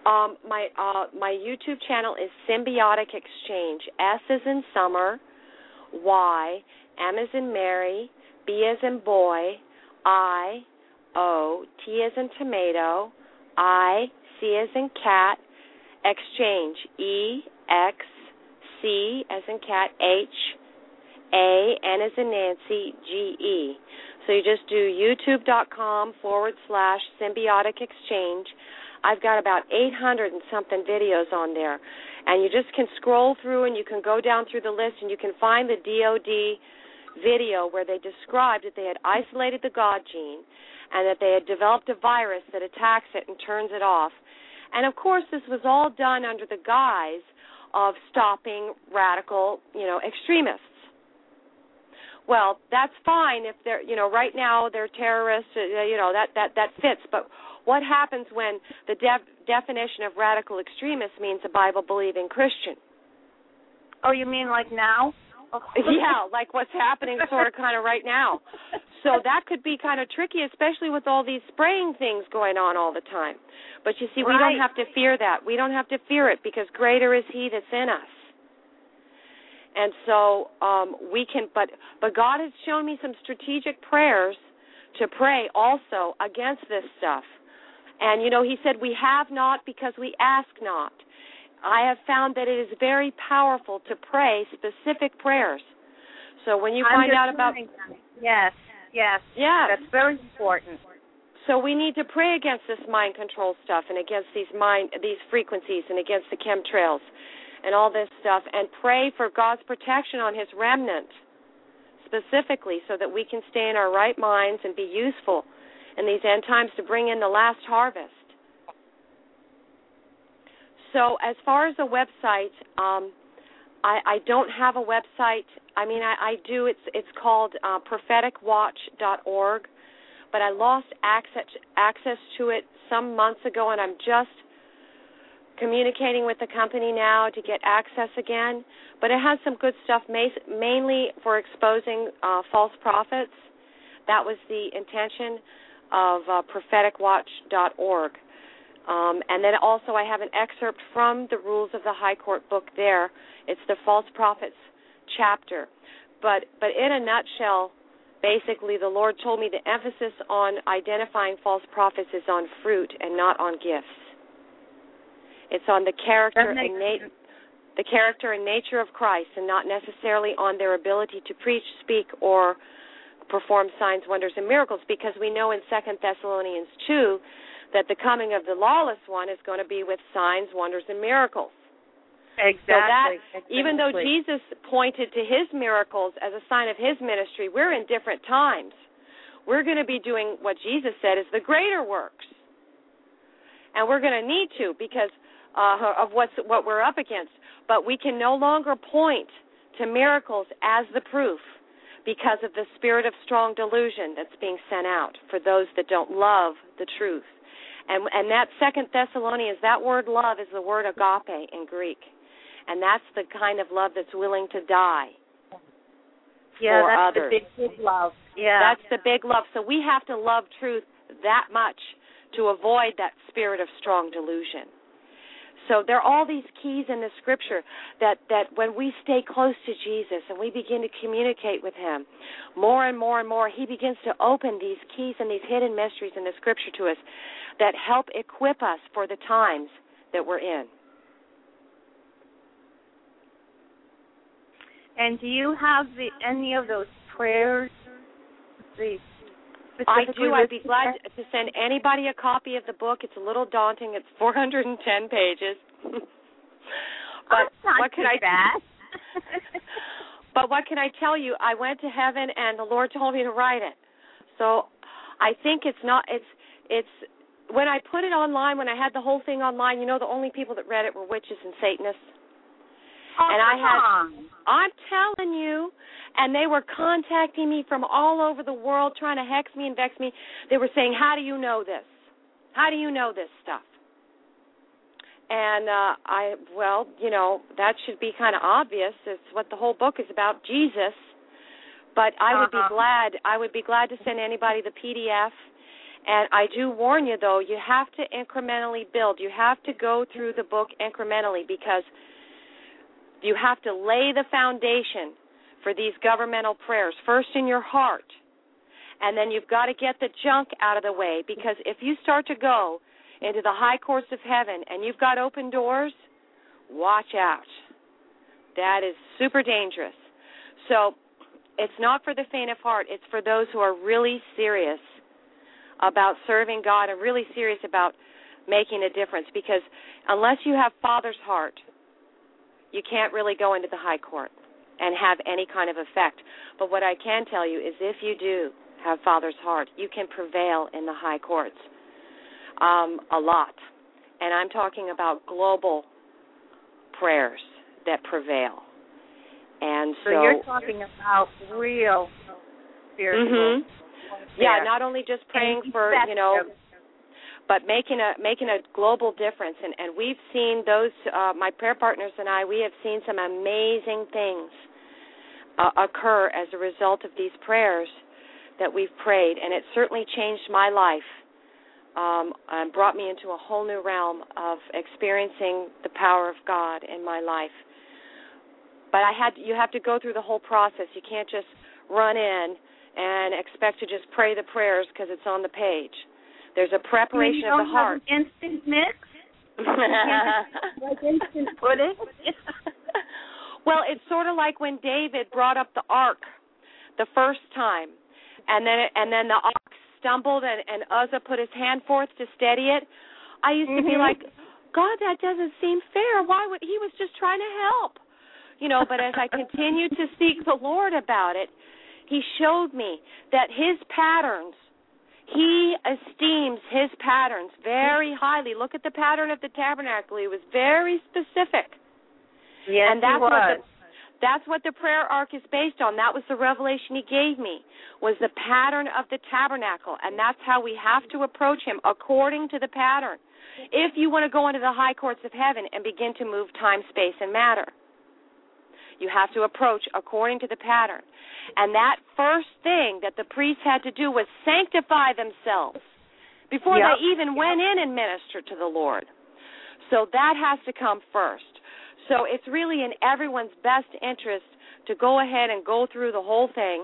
Um, my uh, my YouTube channel is Symbiotic Exchange. S as in summer, Y, M as in Mary, B as in boy, I, O, T as in tomato, I, C as in cat, exchange, E, X, C as in cat, H, A, N as in Nancy, G, E. So you just do youtube.com forward slash symbiotic exchange. I've got about eight hundred and something videos on there. And you just can scroll through and you can go down through the list and you can find the D O D video where they described that they had isolated the God gene and that they had developed a virus that attacks it and turns it off. And, of course, this was all done under the guise of stopping radical, you know, extremists. Well, that's fine if they're, you know, right now they're terrorists, you know, that, that, that fits. But what happens when the de- definition of radical extremist means a Bible-believing Christian? Oh, you mean like now? Yeah, like what's happening sort of kind of right now. So that could be kind of tricky, especially with all these spraying things going on all the time. But you see, we right. don't have to fear that. We don't have to fear it because greater is He that's in us. And so um, we can, but but God has shown me some strategic prayers to pray also against this stuff. And, you know, He said, we have not because we ask not. I have found that it is very powerful to pray specific prayers. So when you find out about... Yes, yes. Yeah. That's very important. So we need to pray against this mind control stuff and against these mind these frequencies and against the chemtrails and all this stuff, and pray for God's protection on His remnant specifically so that we can stay in our right minds and be useful in these end times to bring in the last harvest. So as far as the website, um, I, I don't have a website. I mean, I, I do. It's it's called uh, prophetic watch dot org, but I lost access access to it some months ago, and I'm just communicating with the company now to get access again. But it has some good stuff, mainly for exposing uh, false prophets. That was the intention of uh, prophetic watch dot org. Um, and then also I have an excerpt from the Rules of the High Court book there. It's the False Prophets chapter. But but in a nutshell, basically the Lord told me the emphasis on identifying false prophets is on fruit and not on gifts. It's on the character and na- the character and nature of Christ and not necessarily on their ability to preach, speak, or perform signs, wonders, and miracles, because we know in Second Thessalonians two that the coming of the lawless one is going to be with signs, wonders, and miracles. Exactly. So that, exactly. even though Jesus pointed to His miracles as a sign of His ministry, we're in different times. We're going to be doing what Jesus said is the greater works. And we're going to need to because uh, of what's, what we're up against. But we can no longer point to miracles as the proof because of the spirit of strong delusion that's being sent out for those that don't love the truth. And, and that Second Thessalonians, that word love is the word agape in Greek. And that's the kind of love that's willing to die yeah, for that's others. the big, big love. Yeah, that's the big love. So we have to love truth that much to avoid that spirit of strong delusion. So there are all these keys in the Scripture that, that when we stay close to Jesus and we begin to communicate with Him more and more and more, He begins to open these keys and these hidden mysteries in the Scripture to us that help equip us for the times that we're in. And do you have the, any of those prayers? The I do. I'd be glad to send anybody a copy of the book. It's a little daunting. It's four hundred ten pages. but oh, what can I bad. But what can I tell you? I went to heaven, and the Lord told me to write it. So I think it's not. It's it's when I put it online. When I had the whole thing online, you know, the only people that read it were witches and Satanists. Oh, and I had. on. I'm telling you. And they were contacting me from all over the world, trying to hex me and vex me. They were saying, how do you know this? How do you know this stuff? And uh, I, well, you know, that should be kind of obvious. It's what the whole book is about, Jesus. But I would uh-huh. be glad, I would be glad to send anybody the P D F. And I do warn you, though, you have to incrementally build. You have to go through the book incrementally because you have to lay the foundation for these governmental prayers, first in your heart. And then you've got to get the junk out of the way, because if you start to go into the high courts of heaven and you've got open doors, watch out. That is super dangerous. So it's not for the faint of heart. It's for those who are really serious about serving God and really serious about making a difference, because unless you have Father's heart, you can't really go into the high court and have any kind of effect. But what I can tell you is if you do have Father's heart, you can prevail in the high courts um, a lot. And I'm talking about global prayers that prevail. And so, so you're talking about real spiritual. Mm-hmm. Yeah, not only just praying for, you know, but making a making a global difference. And, and we've seen those, uh, my prayer partners and I, we have seen some amazing things uh, occur as a result of these prayers that we've prayed. And it certainly changed my life um, and brought me into a whole new realm of experiencing the power of God in my life. But I had you have to go through the whole process. You can't just run in and expect to just pray the prayers because it's on the page. There's a preparation you of the heart. Have an instant mix? Like instant pudding? Well, it's sort of like when David brought up the ark the first time, and then it, and then the ox stumbled, and, and Uzzah put his hand forth to steady it. I used to mm-hmm. be like, God, that doesn't seem fair. Why would he was just trying to help, you know? But as I continued to seek the Lord about it, He showed me that his patterns, he esteems his patterns very highly. Look at the pattern of the tabernacle. He was very specific. Yes, and that's he was. What the, that's what the prayer ark is based on. That was the revelation he gave me, was the pattern of the tabernacle. And that's how we have to approach him, according to the pattern, if you want to go into the high courts of heaven and begin to move time, space, and matter. You have to approach according to the pattern. And that first thing that the priests had to do was sanctify themselves before yep. they even went in and ministered to the Lord. So that has to come first. So it's really in everyone's best interest to go ahead and go through the whole thing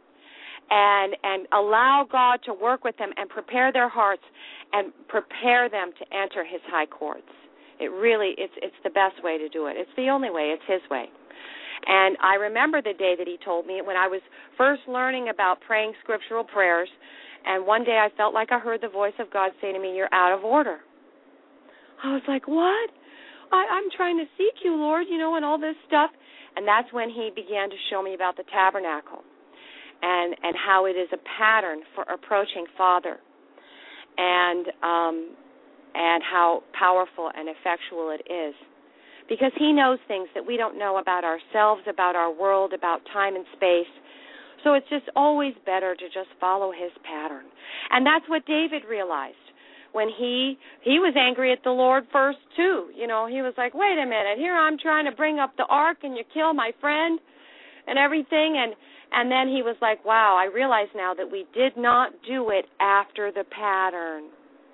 and and allow God to work with them and prepare their hearts and prepare them to enter his high courts. It really, it's it's the best way to do it. It's the only way. It's his way. And I remember the day that he told me when I was first learning about praying scriptural prayers, and one day I felt like I heard the voice of God say to me, "You're out of order." I was like, what? I, I'm trying to seek you, Lord, you know, and all this stuff. And that's when he began to show me about the tabernacle and, and how it is a pattern for approaching Father, and um, and how powerful and effectual it is. Because he knows things that we don't know about ourselves, about our world, about time and space. So it's just always better to just follow his pattern. And that's what David realized when he he was angry at the Lord first, too. You know, he was like, wait a minute, here I'm trying to bring up the ark and you kill my friend and everything. And, and then he was like, wow, I realize now that we did not do it after the pattern.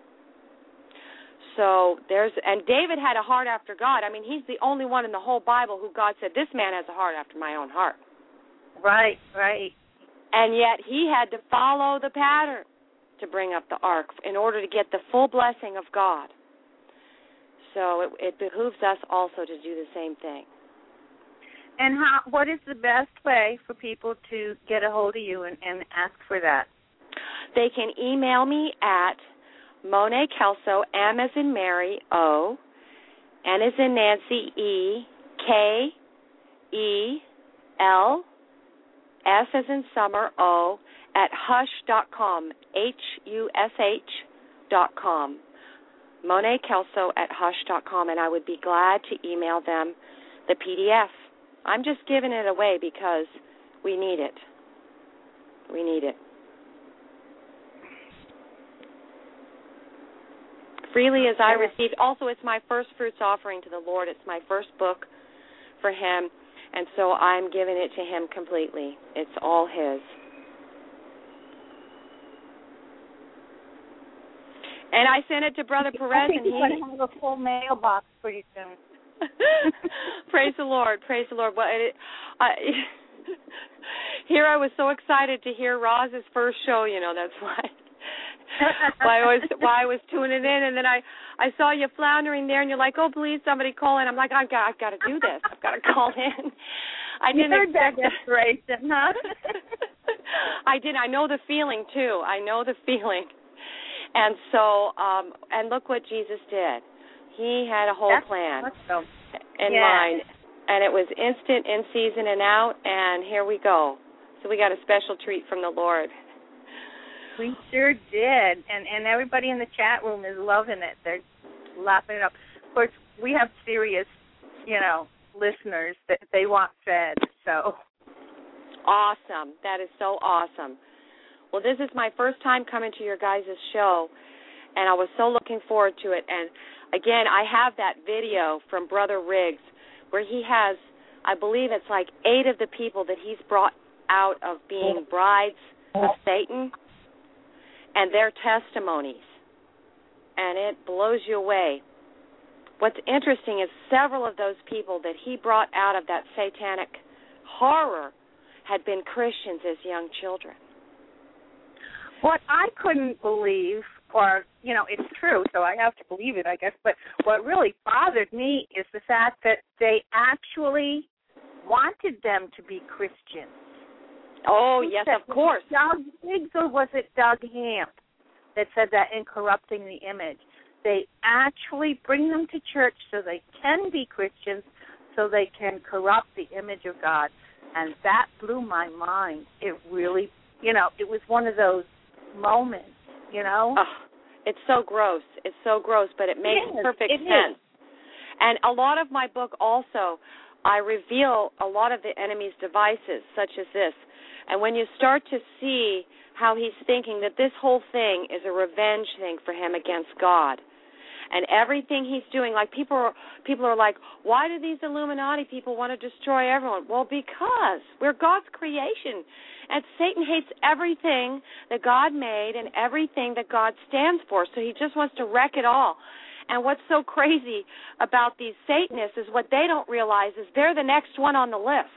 So there's, and David had a heart after God. I mean, he's the only one in the whole Bible who God said, this man has a heart after my own heart. Right, right. And yet he had to follow the pattern to bring up the ark in order to get the full blessing of God. So it, it behooves us also to do the same thing. And how? What is the best way for people to get a hold of you and, and ask for that? They can email me at Monet Kelso, M as in Mary, O, N as in Nancy, E, K, E, L, S as in Summer, O, at hush dot com, H U S H dot com. Monet Kelso at hush dot com, and I would be glad to email them the P D F. I'm just giving it away because we need it. We need it. Freely as I received. Also, it's my first fruits offering to the Lord. It's my first book for him, and so I'm giving it to him completely. It's all his. And I sent it to Brother Perez, I think and he's he... going to have a full mailbox pretty soon. Praise the Lord, praise the Lord. Well, it, I, here I was so excited to hear Roz's first show, you know, that's why. why I was why I was tuning in, and then I, I saw you floundering there, and you're like, oh, please, somebody call in. I'm like, I've got, I've got to do this. I've got to call in. I you didn't heard expect that desperation, huh? I did. I know the feeling, too. I know the feeling. And so, um, and look what Jesus did. He had a whole That's plan so. in yeah. mind, and it was instant, in season, and out, and here we go. So we got a special treat from the Lord. We sure did, and and everybody in the chat room is loving it. They're laughing it up. Of course, we have serious, you know, listeners that they want fed. So awesome! That is so awesome. Well, this is my first time coming to your guys' show, and I was so looking forward to it. And again, I have that video from Brother Riggs where he has, I believe it's like eight of the people that he's brought out of being brides of Satan, and their testimonies, and it blows you away. What's interesting is several of those people that he brought out of that satanic horror had been Christians as young children. What I couldn't believe, or, you know, it's true, so I have to believe it, I guess, but what really bothered me is the fact that they actually wanted them to be Christians. Oh, Who yes, said, of course. Doug Higgs, or was it Doug Hamp that said that in Corrupting the Image? They actually bring them to church so they can be Christians, so they can corrupt the image of God. And that blew my mind. It really, you know, it was one of those moments, you know? Oh, it's so gross. It's so gross, but it makes it is. perfect it sense. Is. And a lot of my book also, I reveal a lot of the enemy's devices, such as this. And when you start to see how he's thinking that this whole thing is a revenge thing for him against God, and everything he's doing, like people are, people are like, why do these Illuminati people want to destroy everyone? Well, because we're God's creation, and Satan hates everything that God made and everything that God stands for, so he just wants to wreck it all. And what's so crazy about these Satanists is what they don't realize is they're the next one on the list.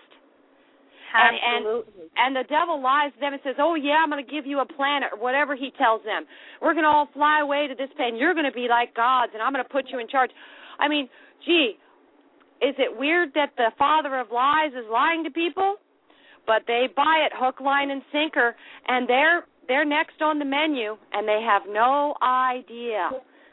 Absolutely. And, and, and the devil lies to them and says, oh, yeah, I'm going to give you a planet, or whatever he tells them. We're going to all fly away to this planet, and you're going to be like gods, and I'm going to put you in charge. I mean, gee, is it weird that the father of lies is lying to people? But they buy it hook, line, and sinker, and they're they're next on the menu, and they have no idea.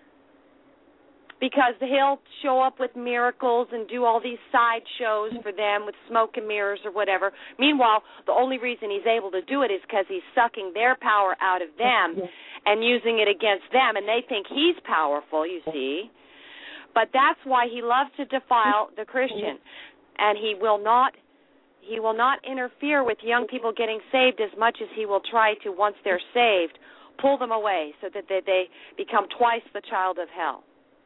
Because he'll show up with miracles and do all these side shows for them with smoke and mirrors or whatever. Meanwhile, the only reason he's able to do it is because he's sucking their power out of them and using it against them, and they think he's powerful, you see. But that's why he loves to defile the Christian, and he will not he will not interfere with young people getting saved as much as he will try to, once they're saved, pull them away so that they, they become twice the child of hell.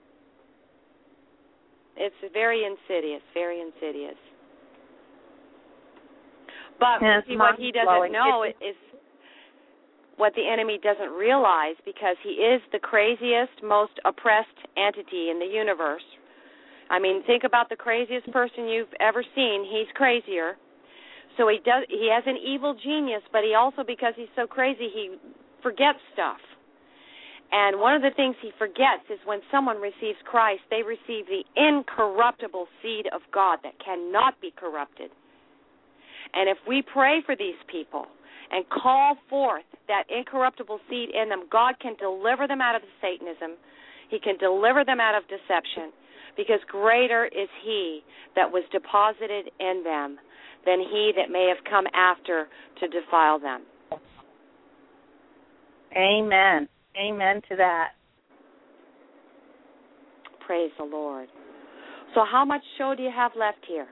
It's very insidious, very insidious. But yeah, see, what he doesn't know is what the enemy doesn't realize, because he is the craziest, most oppressed entity in the universe. I mean, think about the craziest person you've ever seen. He's crazier. So he does. He has an evil genius, but he also, because he's so crazy, he forgets stuff. And one of the things he forgets is when someone receives Christ, they receive the incorruptible seed of God that cannot be corrupted. And if we pray for these people and call forth that incorruptible seed in them, God can deliver them out of Satanism. He can deliver them out of deception, because greater is he that was deposited in them than he that may have come after to defile them. Amen. Amen to that. Praise the Lord. So how much show do you have left here?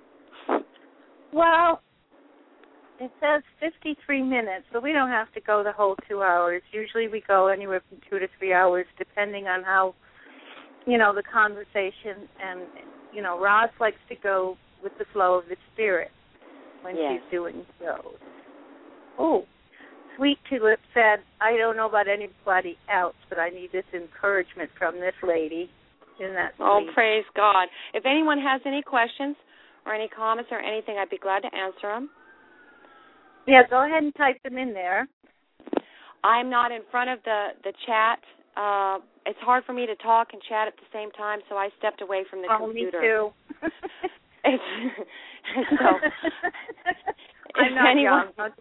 Well, it says fifty-three minutes, so we don't have to go the whole two hours. Usually we go anywhere from two to three hours, depending on how, you know, the conversation. And, you know, Roz likes to go with the flow of the Spirit when yes. she's doing shows. Oh, Sweet Tulip said, I don't know about anybody else, but I need this encouragement from this lady. Isn't that sweet? Oh, praise God. If anyone has any questions or any comments or anything, I'd be glad to answer them. Yeah, go ahead and type them in there. I'm not in front of the, the chat. Uh, it's hard for me to talk and chat at the same time, so I stepped away from the oh, computer. Me too. it's, so, I'm not anyone, young.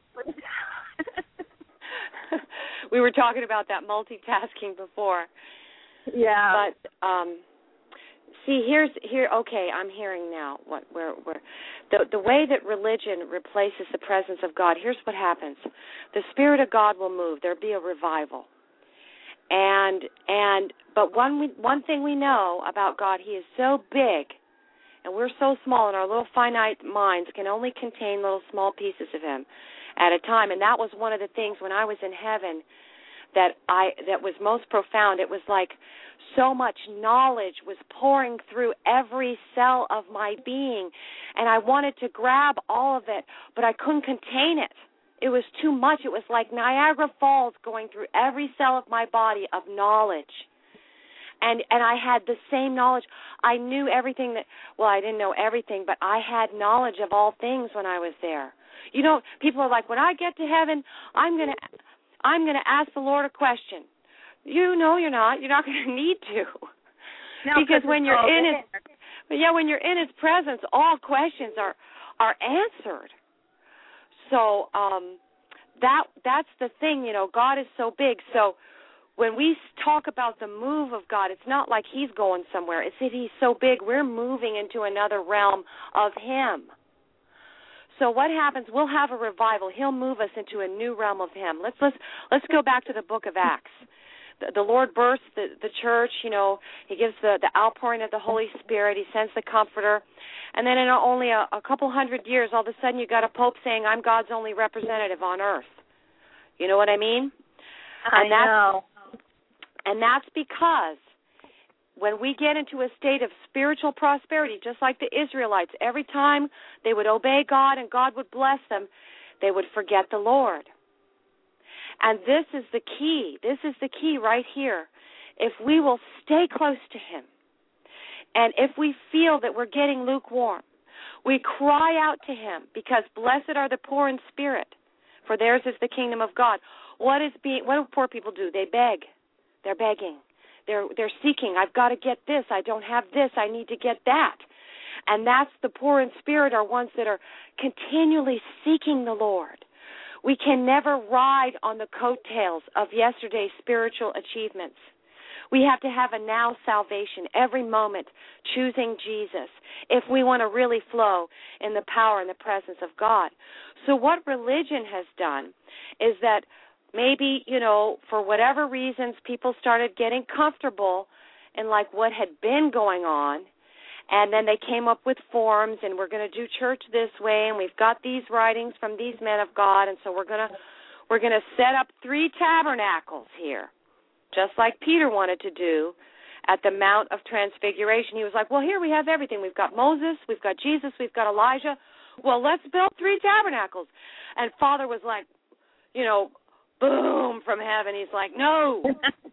we were talking about that multitasking before. Yeah. But um, see, here's here. Okay, I'm hearing now what where where the the way that religion replaces the presence of God. Here's what happens: the Spirit of God will move. There'll be a revival. And and but one we, one thing we know about God, He is so big, and we're so small, and our little finite minds can only contain little small pieces of Him at a time. And that was one of the things when I was in heaven that I that was most profound. It was like so much knowledge was pouring through every cell of my being, and I wanted to grab all of it, but I couldn't contain it. It was too much. It was like Niagara Falls going through every cell of my body of knowledge. And and I had the same knowledge. I knew everything that, well, I didn't know everything, but I had knowledge of all things when I was there. You know, people are like, when I get to heaven, I'm going to I'm going to ask the Lord a question. You know you're not. You're not going to need to. No, because when you're in there. His, but yeah, when you're in His presence, all questions are are answered. So um, that that's the thing, you know, God is so big. So when we talk about the move of God, it's not like He's going somewhere. It's that He's so big, we're moving into another realm of Him. So what happens, we'll have a revival. He'll move us into a new realm of Him. Let's let's let's go back to the book of Acts. The, the Lord births the, the church, you know, He gives the, the outpouring of the Holy Spirit. He sends the Comforter. And then in only a, a couple hundred years, all of a sudden you got a pope saying, I'm God's only representative on earth. You know what I mean? I and that's, know. And that's because when we get into a state of spiritual prosperity, just like the Israelites, every time they would obey God and God would bless them, they would forget the Lord. And this is the key. This is the key right here. If we will stay close to Him, and if we feel that we're getting lukewarm, we cry out to Him, because blessed are the poor in spirit, for theirs is the kingdom of God. What is being? What do poor people do? They beg. They're begging. They're they're seeking. I've got to get this. I don't have this. I need to get that. And that's the poor in spirit are ones that are continually seeking the Lord. We can never ride on the coattails of yesterday's spiritual achievements. We have to have a now salvation, every moment choosing Jesus, if we want to really flow in the power and the presence of God. So what religion has done is that maybe, you know, for whatever reasons, people started getting comfortable in like what had been going on, and then they came up with forms, and we're going to do church this way, and we've got these writings from these men of God, and so we're going to we're going to set up three tabernacles here, just like Peter wanted to do at the Mount of Transfiguration. He was like, well, here we have everything. We've got Moses, we've got Jesus, we've got Elijah. Well, let's build three tabernacles. And Father was like, you know, boom, from heaven. He's like, no,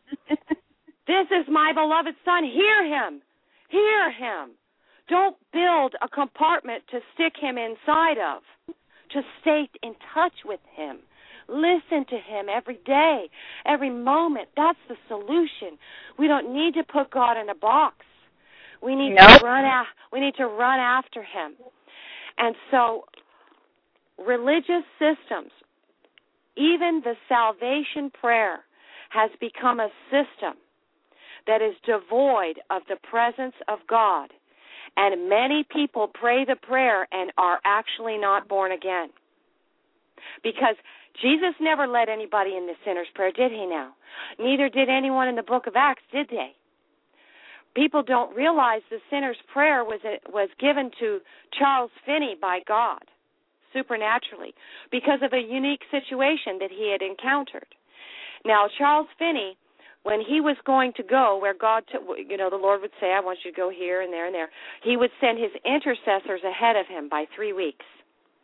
this is my beloved Son. Hear Him. Hear Him. Don't build a compartment to stick Him inside of. Just stay in touch with Him. Listen to Him every day, every moment. That's the solution. We don't need to put God in a box. We need nope. to run af- we need to run after Him. And so religious systems, even the salvation prayer, has become a system that is devoid of the presence of God. And many people pray the prayer and are actually not born again. Because Jesus never led anybody in the sinner's prayer, did He now? Neither did anyone in the book of Acts, did they? People don't realize the sinner's prayer was was given to Charles Finney by God, supernaturally, because of a unique situation that he had encountered. Now, Charles Finney, when he was going to go where God, t- you know, the Lord would say, I want you to go here and there and there, He would send His intercessors ahead of him by three weeks.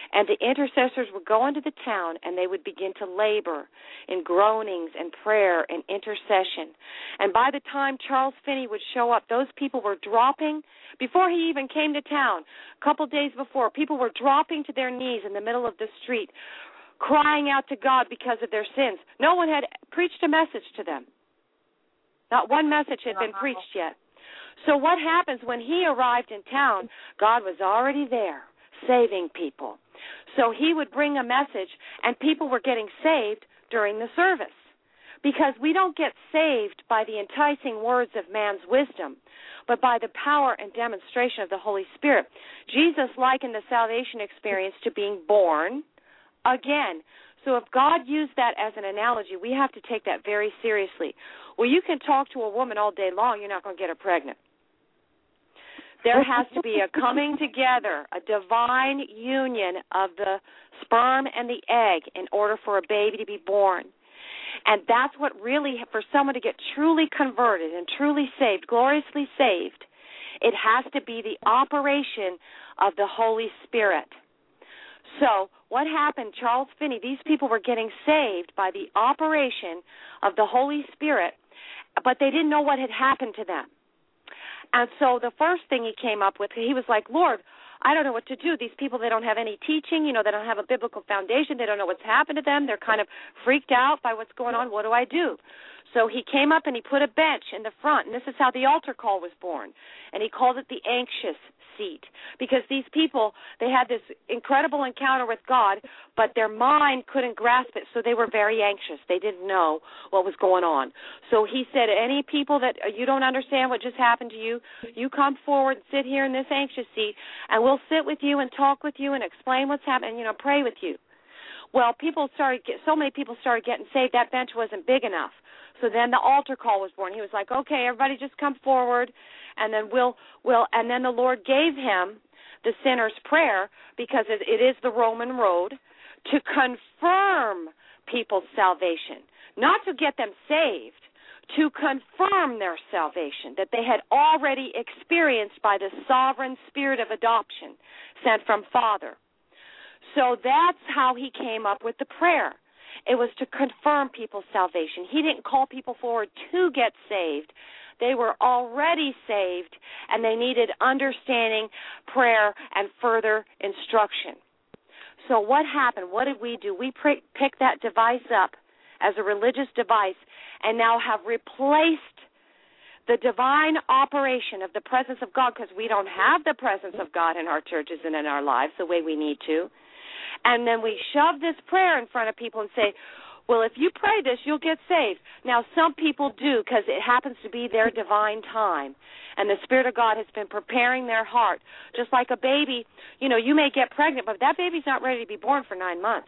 And the intercessors would go into the town, and they would begin to labor in groanings and prayer and intercession. And by the time Charles Finney would show up, those people were dropping, before he even came to town, a couple days before, people were dropping to their knees in the middle of the street, crying out to God because of their sins. No one had preached a message to them. Not one message had been preached yet. So what happens when he arrived in town, God was already there saving people. So he would bring a message, and people were getting saved during the service. Because we don't get saved by the enticing words of man's wisdom, but by the power and demonstration of the Holy Spirit. Jesus likened the salvation experience to being born again. So if God used that as an analogy, we have to take that very seriously. Well, you can talk to a woman all day long, you're not going to get her pregnant. There has to be a coming together, a divine union of the sperm and the egg in order for a baby to be born. And that's what really, for someone to get truly converted and truly saved, gloriously saved, it has to be the operation of the Holy Spirit. So what happened, Charles Finney, these people were getting saved by the operation of the Holy Spirit, but they didn't know what had happened to them. And so the first thing he came up with, he was like, Lord, I don't know what to do. These people, they don't have any teaching. You know, they don't have a biblical foundation. They don't know what's happened to them. They're kind of freaked out by what's going on. What do I do? So he came up and he put a bench in the front, and this is how the altar call was born. And he called it the anxious seat, because these people, they had this incredible encounter with God, but their mind couldn't grasp it, so they were very anxious. They didn't know what was going on. So he said, any people that you don't understand what just happened to you, you come forward and sit here in this anxious seat, and we'll sit with you and talk with you and explain what's happening, you know, pray with you. Well, people started, get, so many people started getting saved, that bench wasn't big enough. So then the altar call was born. He was like, okay, everybody just come forward, and then we'll, we'll, and then the Lord gave him the sinner's prayer, because it, it is the Roman road, to confirm people's salvation, not to get them saved, to confirm their salvation that they had already experienced by the sovereign spirit of adoption sent from Father. So that's how he came up with the prayer. It was to confirm people's salvation. He didn't call people forward to get saved. They were already saved, and they needed understanding, prayer, and further instruction. So what happened? What did we do? We picked that device up as a religious device and now have replaced the divine operation of the presence of God, because we don't have the presence of God in our churches and in our lives the way we need to. And then we shove this prayer in front of people and say, well, if you pray this, you'll get saved. Now, some people do, because it happens to be their divine time, and the Spirit of God has been preparing their heart. Just like a baby, you know, you may get pregnant, but that baby's not ready to be born for nine months,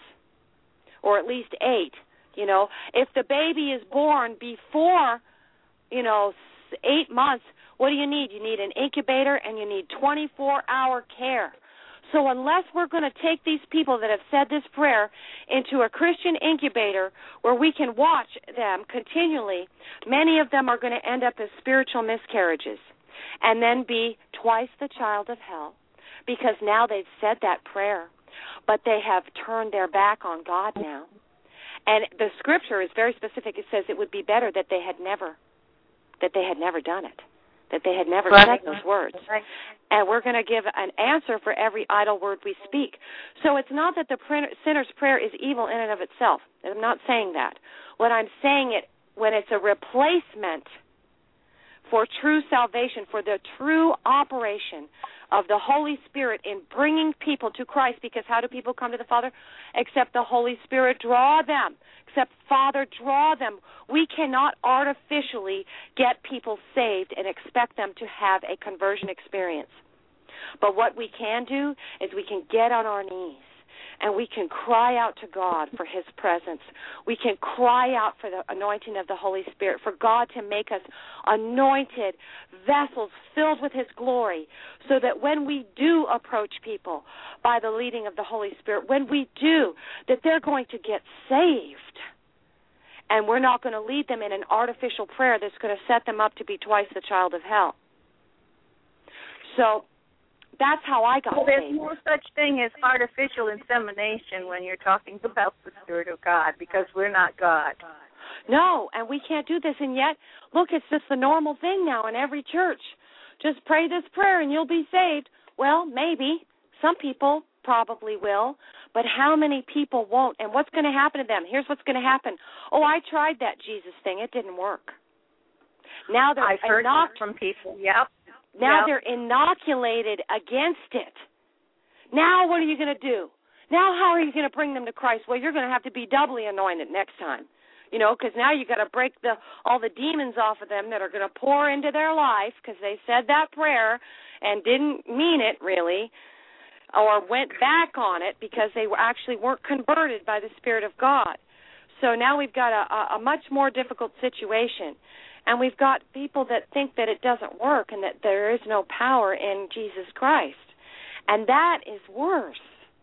or at least eight. You know, if the baby is born before, you know, eight months, what do you need? You need an incubator, and you need twenty-four hour care. So unless we're going to take these people that have said this prayer into a Christian incubator where we can watch them continually, many of them are going to end up as spiritual miscarriages and then be twice the child of hell, because now they've said that prayer, but they have turned their back on God now. And the scripture is very specific. It says it would be better that they had never, that they had never done it, that they had never right. said those words. Right. And we're going to give an answer for every idle word we speak. So it's not that the sinner's prayer is evil in and of itself. I'm not saying that. What I'm saying it when it's a replacement for true salvation, for the true operation of the Holy Spirit in bringing people to Christ. Because how do people come to the Father? Except the Holy Spirit draw them. Except Father draw them. We cannot artificially get people saved and expect them to have a conversion experience. But what we can do is we can get on our knees and we can cry out to God for His presence. We can cry out for the anointing of the Holy Spirit, for God to make us anointed vessels filled with His glory, so that when we do approach people by the leading of the Holy Spirit, when we do, that they're going to get saved. And we're not going to lead them in an artificial prayer that's going to set them up to be twice the child of hell. So that's how I got well, there's saved. no such thing as artificial insemination when you're talking about the Spirit of God, because we're not God. No, and we can't do this, and yet, look, it's just the normal thing now in every church. Just pray this prayer and you'll be saved. Well, maybe. Some people probably will, but how many people won't? And what's going to happen to them? Here's what's going to happen. Oh, I tried that Jesus thing. It didn't work. Now they're I've heard inoc- that from people. Yep. Now yep. they're inoculated against it. Now what are you going to do? Now how are you going to bring them to Christ? Well, you're going to have to be doubly anointed next time. You know, because now you got to break the all the demons off of them that are going to pour into their life because they said that prayer and didn't mean it really, or went back on it because they were actually weren't converted by the Spirit of God. So now we've got a, a much more difficult situation, and we've got people that think that it doesn't work and that there is no power in Jesus Christ, and that is worse.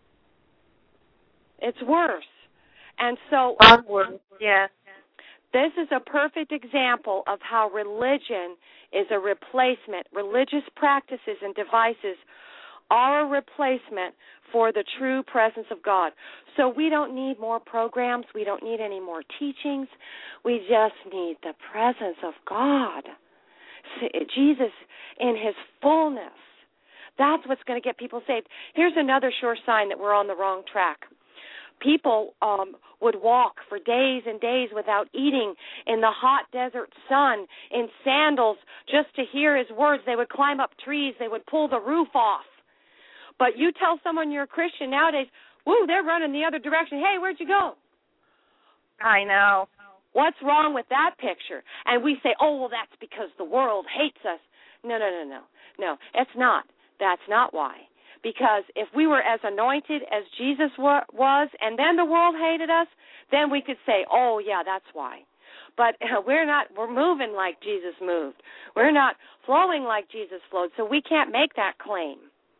It's worse. And so yes. This is a perfect example of how religion is a replacement. Religious practices and devices are a replacement for the true presence of God. So we don't need more programs. We don't need any more teachings. We just need the presence of God. Jesus in his fullness. That's what's going to get people saved. Here's another sure sign that we're on the wrong track. People um, would walk for days and days without eating in the hot desert sun in sandals just to hear his words. They would climb up trees. They would pull the roof off. But you tell someone you're a Christian nowadays, woo, they're running the other direction. Hey, where'd you go? I know. What's wrong with that picture? And we say, oh, well, that's because the world hates us. No, no, no, no. No, it's not. That's not why. Because if we were as anointed as Jesus wa- was and then the world hated us, then we could say, oh, yeah, that's why. But uh, we're not, we're moving like Jesus moved. We're not flowing like Jesus flowed, so we can't make that claim.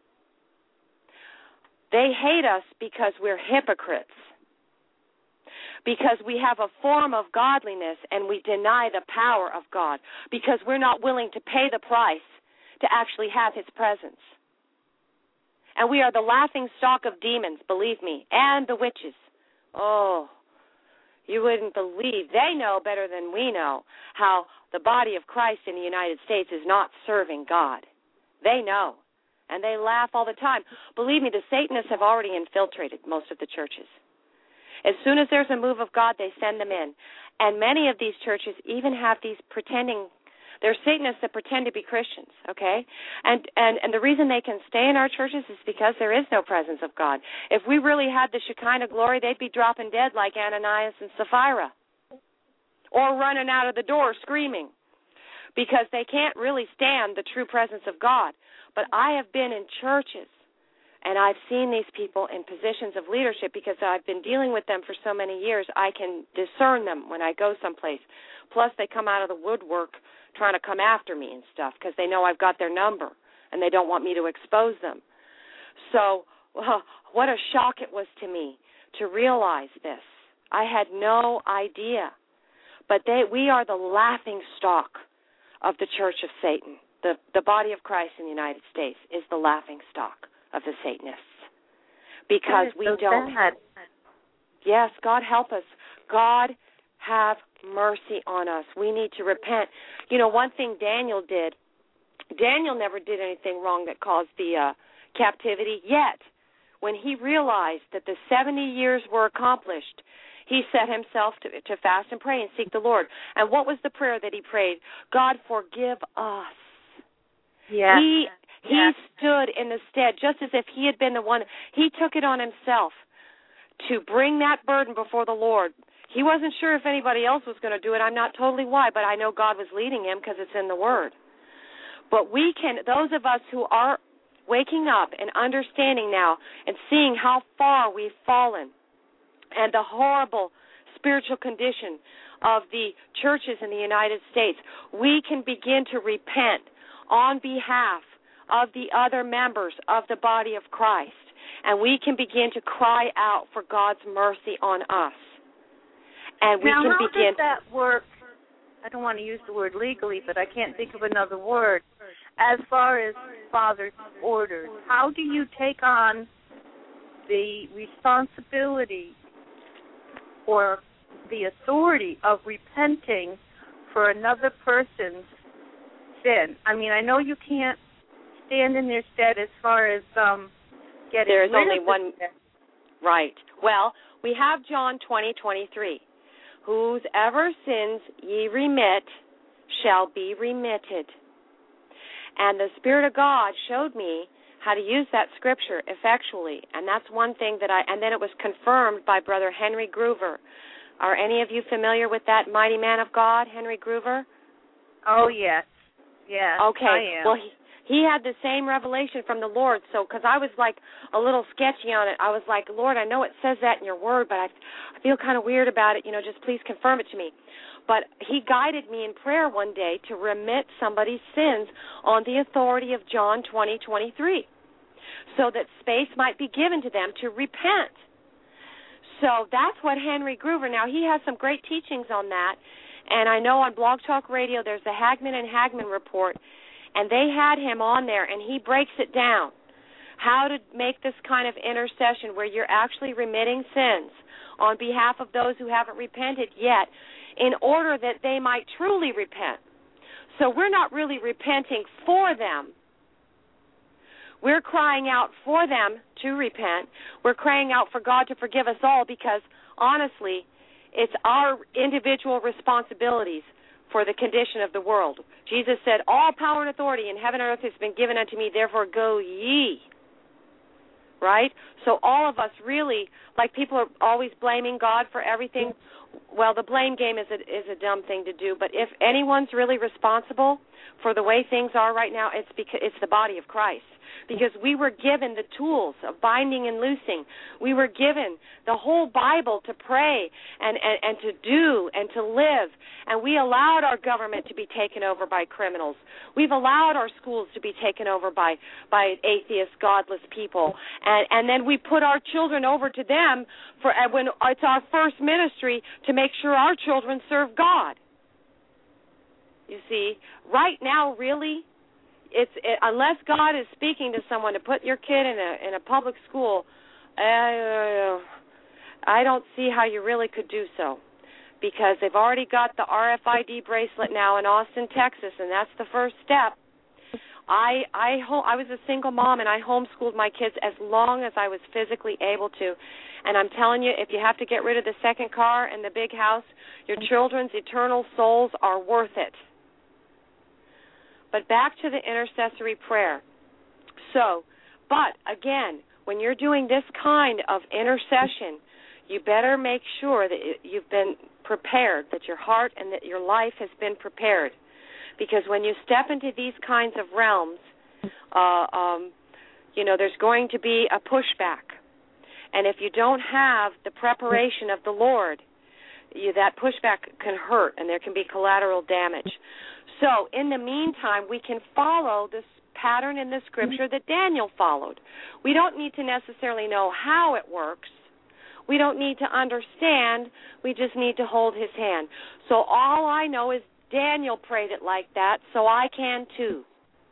They hate us because we're hypocrites, because we have a form of godliness and we deny the power of God, because we're not willing to pay the price to actually have his presence. And we are the laughing stock of demons, believe me, and the witches. Oh, you wouldn't believe. They know better than we know how the body of Christ in the United States is not serving God. They know, and they laugh all the time. Believe me, the Satanists have already infiltrated most of the churches. As soon as there's a move of God, they send them in. And many of these churches even have these pretending. They're Satanists that pretend to be Christians, okay? And, and and the reason they can stay in our churches is because there is no presence of God. If we really had the Shekinah glory, they'd be dropping dead like Ananias and Sapphira, or running out of the door screaming, because they can't really stand the true presence of God. But I have been in churches, and I've seen these people in positions of leadership because I've been dealing with them for so many years. I can discern them when I go someplace. Plus, they come out of the woodwork trying to come after me and stuff because they know I've got their number and they don't want me to expose them. So well, what a shock it was to me to realize this. I had no idea. But they, we are the laughing stock of the Church of Satan. The, the body of Christ in the United States is the laughing stock of the Satanists. Because we so don't... Sad. Yes, God help us. God have mercy on us. We need to repent. You know, one thing Daniel did, Daniel never did anything wrong that caused the uh, captivity, yet when he realized that the seventy years were accomplished, he set himself to, to fast and pray and seek the Lord. And what was the prayer that he prayed? God, forgive us. Yes. He, he yes. stood in the stead, just as if he had been the one. He took it on himself to bring that burden before the Lord. He wasn't sure if anybody else was going to do it. I'm not totally why, but I know God was leading him because it's in the Word. But we can, those of us who are waking up and understanding now and seeing how far we've fallen and the horrible spiritual condition of the churches in the United States, we can begin to repent on behalf of the other members of the body of Christ. And we can begin to cry out for God's mercy on us. And we now, can how begin. does that work? I don't want to use the word legally, but I can't think of another word, as far as Father's orders. How do you take on the responsibility or the authority of repenting for another person's sin? I mean, I know you can't stand in their stead as far as um, getting There's rid only of one. sin. Right. Well, we have John twenty twenty-three. Whosever sins ye remit shall be remitted. And the Spirit of God showed me how to use that scripture effectually. And that's one thing that I, and then it was confirmed by Brother Henry Groover. Are any of you familiar with that mighty man of God, Henry Groover? Oh, yes. Yes, okay. I am. Well, he, he had the same revelation from the Lord. So, because I was like a little sketchy on it, I was like, Lord, I know it says that in your word, but I, I feel kind of weird about it. You know, just please confirm it to me. But he guided me in prayer one day to remit somebody's sins on the authority of John twenty twenty-three, so that space might be given to them to repent. So that's what Henry Groover, now he has some great teachings on that, and I know on Blog Talk Radio there's the Hagman and Hagman report, and they had him on there, and he breaks it down, how to make this kind of intercession where you're actually remitting sins on behalf of those who haven't repented yet, in order that they might truly repent. So we're not really repenting for them. We're crying out for them to repent. We're crying out for God to forgive us all because, honestly, it's our individual responsibilities for the condition of the world. Jesus said, all power and authority in heaven and earth has been given unto me, therefore go ye. Right? So all of us really, like people are always blaming God for everything. Well, the blame game is a, is a dumb thing to do, but if anyone's really responsible for the way things are right now, it's because it's the body of Christ. Because we were given the tools of binding and loosing. We were given the whole Bible to pray and, and, and to do and to live. And we allowed our government to be taken over by criminals. We've allowed our schools to be taken over by, by atheist, godless people. And, and then we put our children over to them for when it's our first ministry to make sure our children serve God. You see, right now, really, It's it, unless God is speaking to someone to put your kid in a in a public school, uh, I don't see how you really could do so, because they've already got the R F I D bracelet now in Austin, Texas, and that's the first step. I I ho- I was a single mom, and I homeschooled my kids as long as I was physically able to, and I'm telling you, if you have to get rid of the second car and the big house, your children's eternal souls are worth it. But back to the intercessory prayer. So, but again, when you're doing this kind of intercession, you better make sure that you've been prepared, that your heart and that your life has been prepared. Because when you step into these kinds of realms, uh, um, you know, there's going to be a pushback. And if you don't have the preparation of the Lord, you, that pushback can hurt and there can be collateral damage. So, in the meantime, we can follow this pattern in the scripture that Daniel followed. We don't need to necessarily know how it works. We don't need to understand. We just need to hold his hand. So all I know is Daniel prayed it like that, so I can too.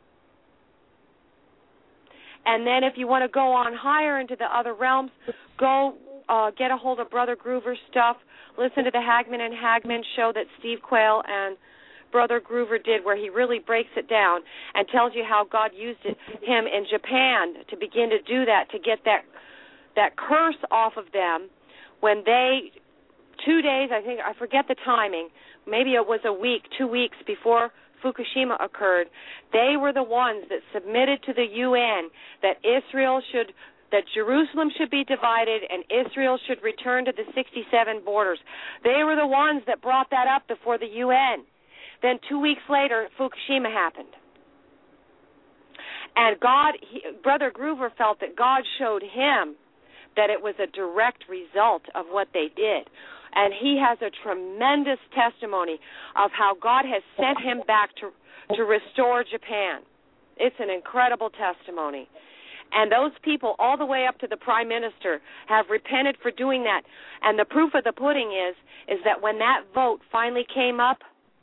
And then if you want to go on higher into the other realms, go uh, get a hold of Brother Groover's stuff. Listen to the Hagman and Hagman show that Steve Quayle and Brother Groover did, where he really breaks it down and tells you how God used it, him in Japan to begin to do that, to get that that curse off of them when they, two days, I think, I forget the timing, maybe it was a week, two weeks before Fukushima occurred, they were the ones that submitted to the U N that Israel should, that Jerusalem should be divided and Israel should return to the sixty-seven borders. They were the ones that brought that up before the U N. Then two weeks later, Fukushima happened. And God, he, Brother Groover felt that God showed him that it was a direct result of what they did. And he has a tremendous testimony of how God has sent him back to, to restore Japan. It's an incredible testimony. And those people, all the way up to the Prime Minister, have repented for doing that. And the proof of the pudding is, is that when that vote finally came up,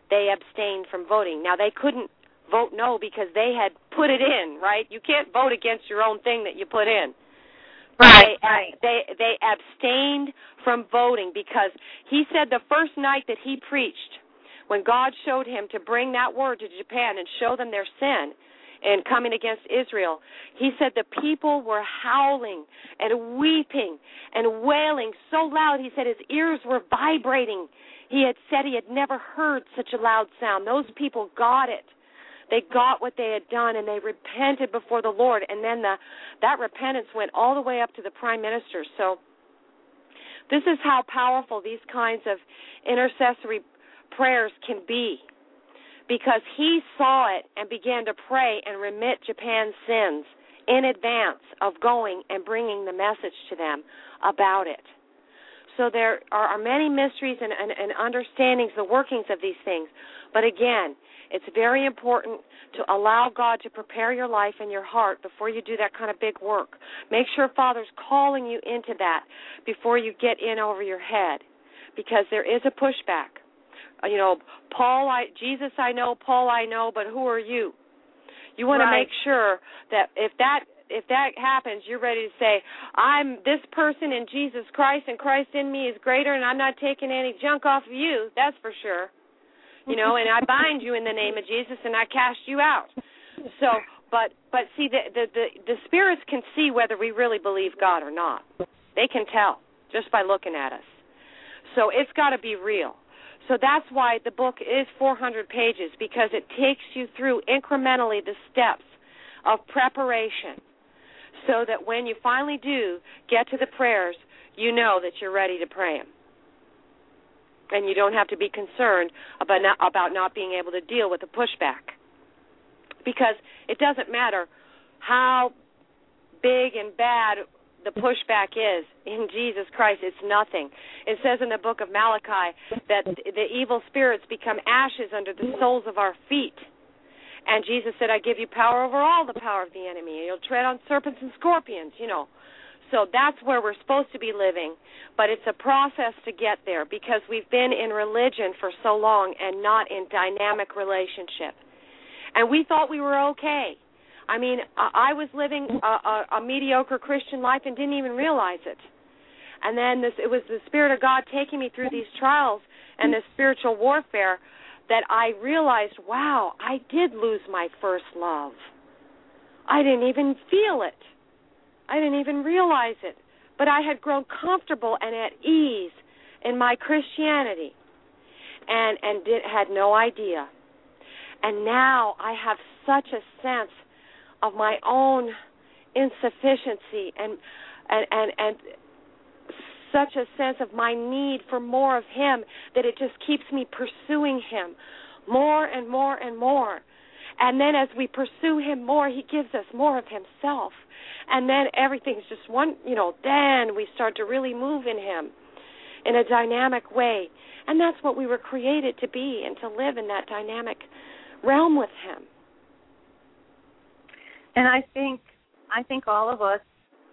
they abstained from voting. Now, they couldn't vote no because they had put it in, right? You can't vote against your own thing that you put in. Right, they, right. They, they abstained from voting because he said the first night that he preached, when God showed him to bring that word to Japan and show them their sin and coming against Israel, he said the people were howling and weeping and wailing so loud. He said his ears were vibrating. He had said he had never heard such a loud sound. Those people got it. They got what they had done, and they repented before the Lord. And then the, that repentance went all the way up to the prime minister. So this is how powerful these kinds of intercessory prayers can be, because he saw it and began to pray and remit Japan's sins in advance of going and bringing the message to them about it. So there are many mysteries and, and, and understandings, the workings of these things. But again, it's very important to allow God to prepare your life and your heart before you do that kind of big work. Make sure Father's calling you into that before you get in over your head, because there is a pushback. You know, Paul, I, Jesus I know, Paul I know, but who are you? You want right. to make sure that if that if that happens, you're ready to say, I'm this person in Jesus Christ, and Christ in me is greater, and I'm not taking any junk off of you, that's for sure. You know, and I bind you in the name of Jesus, and I cast you out. So, but but see, the the the, the spirits can see whether we really believe God or not. They can tell just by looking at us. So it's got to be real. So that's why the book is four hundred pages, because it takes you through incrementally the steps of preparation so that when you finally do get to the prayers, you know that you're ready to pray them. And you don't have to be concerned about not, about not being able to deal with the pushback, because it doesn't matter how big and bad the pushback is in Jesus Christ. It's nothing. It says in the book of Malachi that the evil spirits become ashes under the soles of our feet. And Jesus said, I give you power over all the power of the enemy. You'll tread on serpents and scorpions, you know. So that's where we're supposed to be living. But it's a process to get there, because we've been in religion for so long and not in dynamic relationship. And we thought we were okay. I mean, I was living a, a, a mediocre Christian life and didn't even realize it. And then this, it was the Spirit of God taking me through these trials and this spiritual warfare that I realized, wow, I did lose my first love. I didn't even feel it. I didn't even realize it. But I had grown comfortable and at ease in my Christianity and, and did, had no idea. And now I have such a sense of my own insufficiency and, and and and such a sense of my need for more of Him that it just keeps me pursuing Him more and more and more. And then as we pursue Him more, He gives us more of Himself. And then everything's just one, you know, then we start to really move in Him in a dynamic way. And that's what we were created to be, and to live in that dynamic realm with Him. And I think I think all of us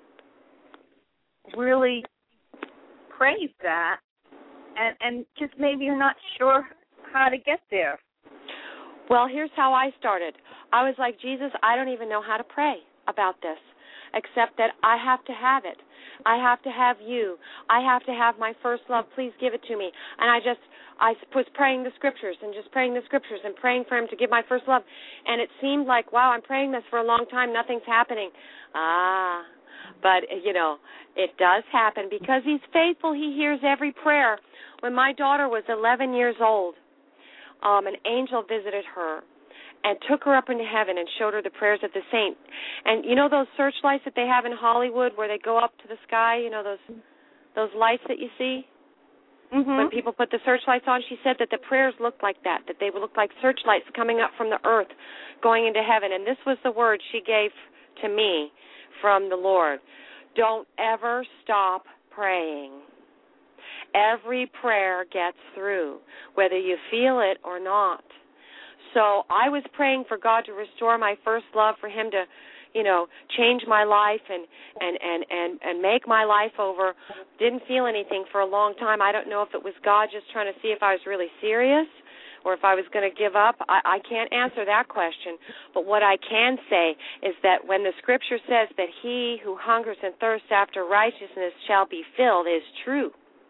really crave that, and, and just maybe you're not sure how to get there. Well, here's how I started. I was like, Jesus, I don't even know how to pray about this, except that I have to have it. I have to have you. I have to have my first love. Please give it to me. And I just, I was praying the scriptures and just praying the scriptures and praying for Him to give my first love. And it seemed like, wow, I'm praying this for a long time. Nothing's happening. Ah, but, you know, it does happen because He's faithful. He hears every prayer. When my daughter was eleven years old, um, an angel visited her and took her up into heaven and showed her the prayers of the saint. And you know those searchlights that they have in Hollywood where they go up to the sky, you know, those those lights that you see? Mm-hmm. When people put the searchlights on, she said that the prayers looked like that, that they would look like searchlights coming up from the earth, going into heaven. And this was the word she gave to me from the Lord. Don't ever stop praying. Every prayer gets through, whether you feel it or not. So I was praying for God to restore my first love, for Him to, you know, change my life and, and, and, and, and make my life over. Didn't feel anything for a long time. I don't know if it was God just trying to see if I was really serious, or if I was going to give up, I, I can't answer that question. But what I can say is that when the Scripture says that he who hungers and thirsts after righteousness shall be filled is true.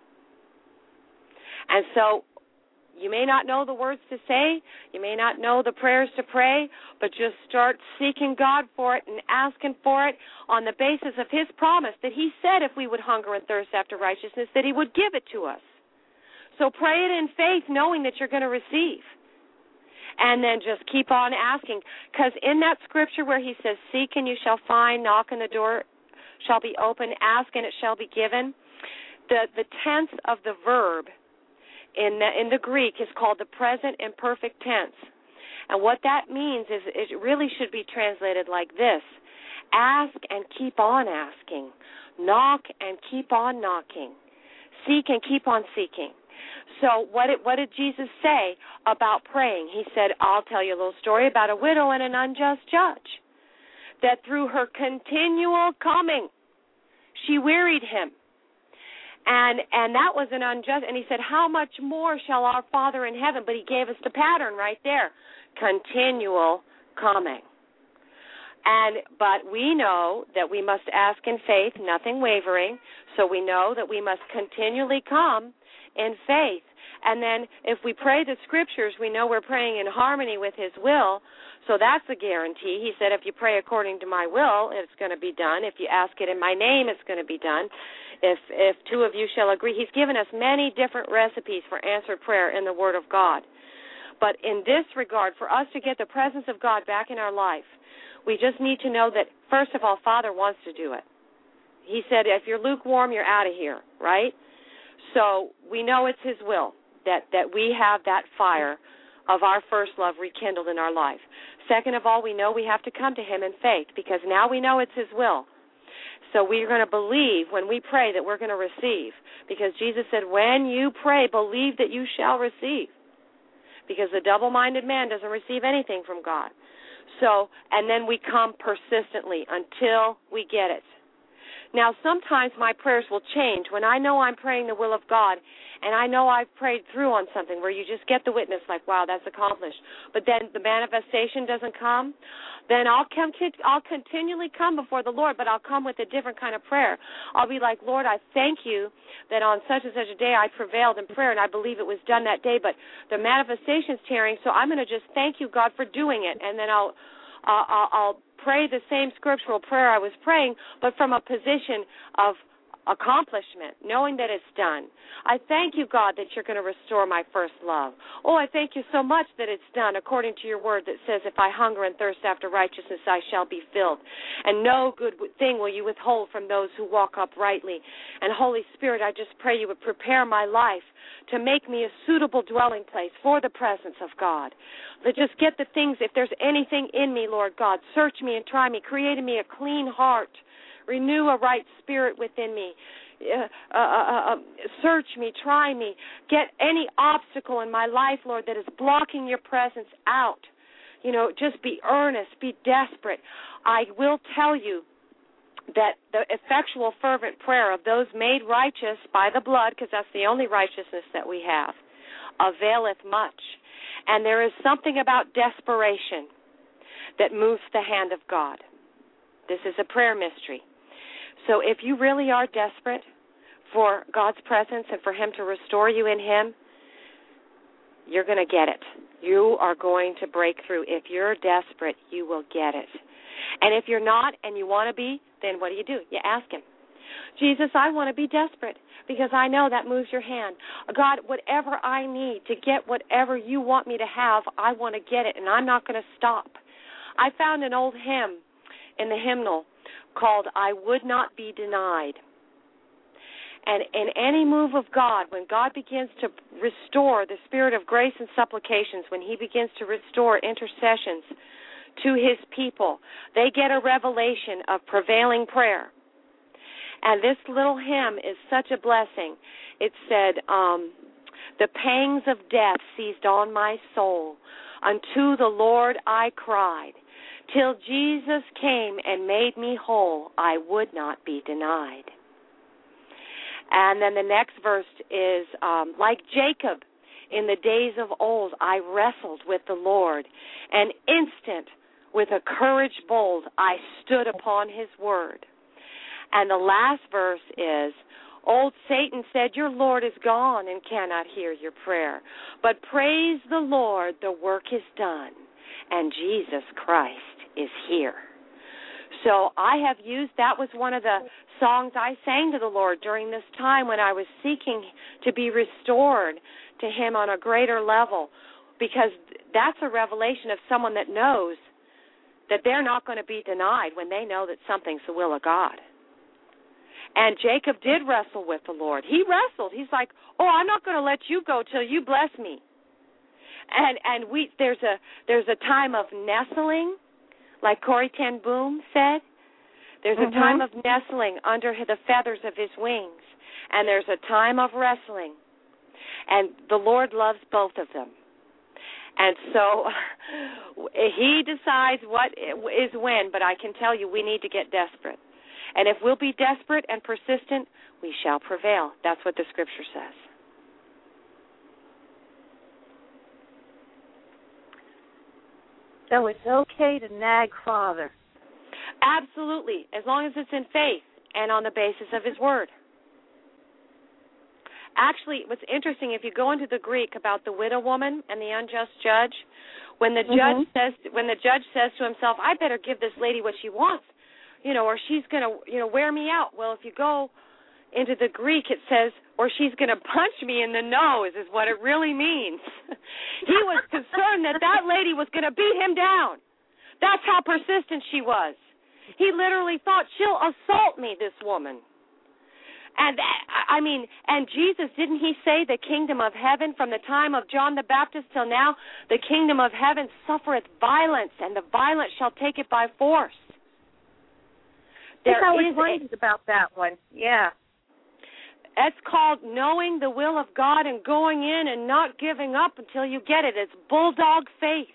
And so you may not know the words to say, you may not know the prayers to pray, but just start seeking God for it and asking for it on the basis of his promise that he said if we would hunger and thirst after righteousness that he would give it to us. So pray it in faith, knowing that you're going to receive. And then just keep on asking. Because in that scripture where he says, seek and you shall find, knock and the door shall be open, ask and it shall be given, the, the tense of the verb in the, in the Greek is called the present imperfect tense. And what that means is it really should be translated like this: ask and keep on asking, knock and keep on knocking, seek and keep on seeking. So what did, what did Jesus say about praying? He said, I'll tell you a little story about a widow and an unjust judge, that through her continual coming, she wearied him. And and that was an unjust, and he said, how much more shall our Father in heaven? But he gave us the pattern right there, continual coming. And but we know that we must ask in faith, nothing wavering, so we know that we must continually come in faith. And then if we pray the Scriptures, we know we're praying in harmony with his will, so that's a guarantee. He said, if you pray according to my will, it's going to be done. If you ask it in my name, it's going to be done. If if two of you shall agree. He's given us many different recipes for answered prayer in the Word of God. But in this regard, for us to get the presence of God back in our life, we just need to know that, first of all, Father wants to do it. He said, if you're lukewarm, you're out of here, right? So we know it's his will that, that we have that fire of our first love rekindled in our life. Second of all, we know we have to come to him in faith, because now we know it's his will. So we're going to believe when we pray that we're going to receive, because Jesus said, when you pray, believe that you shall receive, because the double-minded man doesn't receive anything from God. So, and then we come persistently until we get it. Now, sometimes my prayers will change when I know I'm praying the will of God, and I know I've prayed through on something where you just get the witness like, wow, that's accomplished. But then the manifestation doesn't come. Then I'll come, I'll continually come before the Lord, but I'll come with a different kind of prayer. I'll be like, Lord, I thank you that on such and such a day I prevailed in prayer, and I believe it was done that day, but the manifestation's tearing, so I'm going to just thank you, God, for doing it. And then I'll, uh, I'll, I'll pray the same scriptural prayer I was praying, but from a position of accomplishment, knowing that it's done. I thank you, God, that you're going to restore my first love. Oh, I thank you so much that it's done according to your word that says, if I hunger and thirst after righteousness, I shall be filled. And no good thing will you withhold from those who walk uprightly. And Holy Spirit, I just pray you would prepare my life to make me a suitable dwelling place for the presence of God. Let just get the things, if there's anything in me, Lord God, search me and try me, create in me a clean heart. Renew a right spirit within me. Uh, uh, uh, search me, try me. Get any obstacle in my life, Lord, that is blocking your presence out. You know, just be earnest, be desperate. I will tell you that the effectual, fervent prayer of those made righteous by the blood, because that's the only righteousness that we have, availeth much. And there is something about desperation that moves the hand of God. This is a prayer mystery. So if you really are desperate for God's presence and for him to restore you in him, you're going to get it. You are going to break through. If you're desperate, you will get it. And if you're not and you want to be, then what do you do? You ask him. Jesus, I want to be desperate because I know that moves your hand. God, whatever I need to get whatever you want me to have, I want to get it, and I'm not going to stop. I found an old hymn in the hymnal called I Would Not Be Denied. And in any move of God, when God begins to restore the spirit of grace and supplications, when he begins to restore intercessions to his people, they get a revelation of prevailing prayer. And this little hymn is such a blessing. It said, um, the pangs of death seized on my soul. Unto the Lord I cried. Till Jesus came and made me whole, I would not be denied. And then the next verse is, um, like Jacob In the days of old, I wrestled with the Lord, and instant, with a courage bold, I stood upon his word. And the last verse is, old Satan said, your Lord is gone and cannot hear your prayer. But praise the Lord, the work is done, and Jesus Christ is here. So I have used, that was one of the songs I sang to the Lord during this time when I was seeking to be restored to him on a greater level, because that's a revelation of someone that knows that they're not going to be denied when they know that something's the will of God. And Jacob did wrestle with the Lord. He wrestled. He's like, oh, I'm not going to let you go till you bless me. And and we there's a there's a time of nestling, like Corrie ten Boom said. There's mm-hmm. a time of nestling under the feathers of his wings, and there's a time of wrestling. And the Lord loves both of them. And so he decides what is when, but I can tell you we need to get desperate. And if we'll be desperate and persistent, we shall prevail. That's what the Scripture says. So it's okay to nag Father. Absolutely, as long as it's in faith and on the basis of his word. Actually, what's interesting, if you go into the Greek about the widow woman and the unjust judge, when the mm-hmm. judge says when the judge says to himself, I better give this lady what she wants, you know, or she's going to, you know, wear me out. Well, if you go into the Greek, it says, or she's going to punch me in the nose, is what it really means. He was concerned that that lady was going to beat him down. That's how persistent she was. He literally thought, she'll assault me, this woman. And, I mean, and Jesus, didn't he say the kingdom of heaven from the time of John the Baptist till now, the kingdom of heaven suffereth violence, and the violent shall take it by force. There I was wondering about that one. Yeah. It's called knowing the will of God and going in and not giving up until you get it. It's bulldog faith.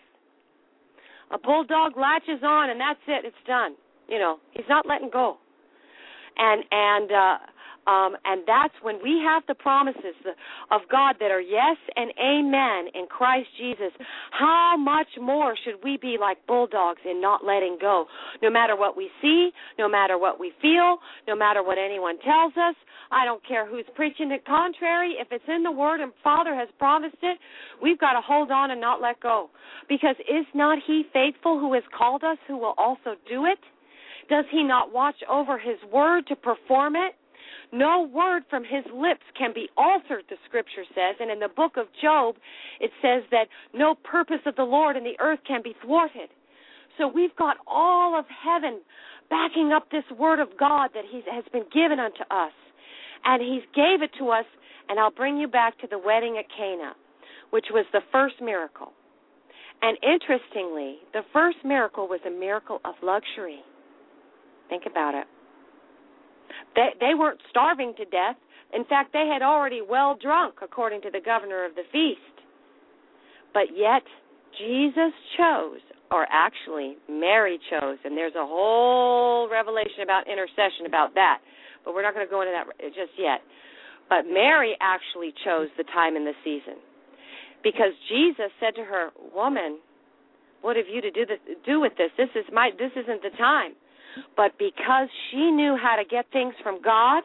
A bulldog latches on, and that's it. It's done. You know, he's not letting go. And and uh, um, and that's when we have the promises of God that are yes and amen in Christ Jesus. How much more should we be like bulldogs in not letting go? No matter what we see, no matter what we feel, no matter what anyone tells us, I don't care who's preaching it contrary. If it's in the Word and Father has promised it, we've got to hold on and not let go. Because is not He faithful who has called us, who will also do it? Does He not watch over His Word to perform it? No word from His lips can be altered, the Scripture says. And in the book of Job, it says that no purpose of the Lord in the earth can be thwarted. So we've got all of heaven backing up this Word of God that He has been given unto us. And He gave it to us, and I'll bring you back to the wedding at Cana, which was the first miracle. And interestingly, the first miracle was a miracle of luxury. Think about it. They, they weren't starving to death. In fact, they had already well drunk, according to the governor of the feast. But yet, Jesus chose, or actually, Mary chose, and there's a whole revelation about intercession about that. But we're not going to go into that just yet. But Mary actually chose the time and the season. Because Jesus said to her, woman, what have you to do, this, do with this? This is my. This isn't the time. But because she knew how to get things from God,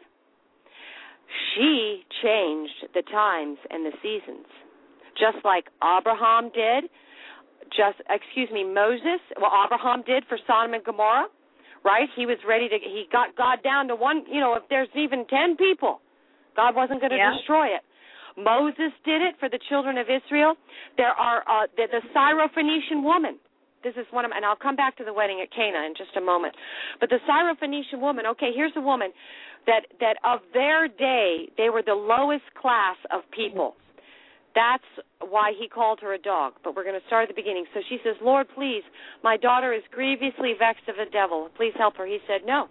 she changed the times and the seasons. Just like Abraham did, just, excuse me, Moses, well, Abraham did for Sodom and Gomorrah, right? He was ready to, he got God down to one, you know, if there's even ten people, God wasn't going to yeah. destroy it. Moses did it for the children of Israel. There are uh, the, the Syrophoenician woman. This is one of, and I'll come back to the wedding at Cana in just a moment. But the Syrophoenician woman, okay, here's a woman that, that of their day, they were the lowest class of people. That's why He called her a dog. But we're going to start at the beginning. So she says, Lord, please, my daughter is grievously vexed of the devil. Please help her. He said, no.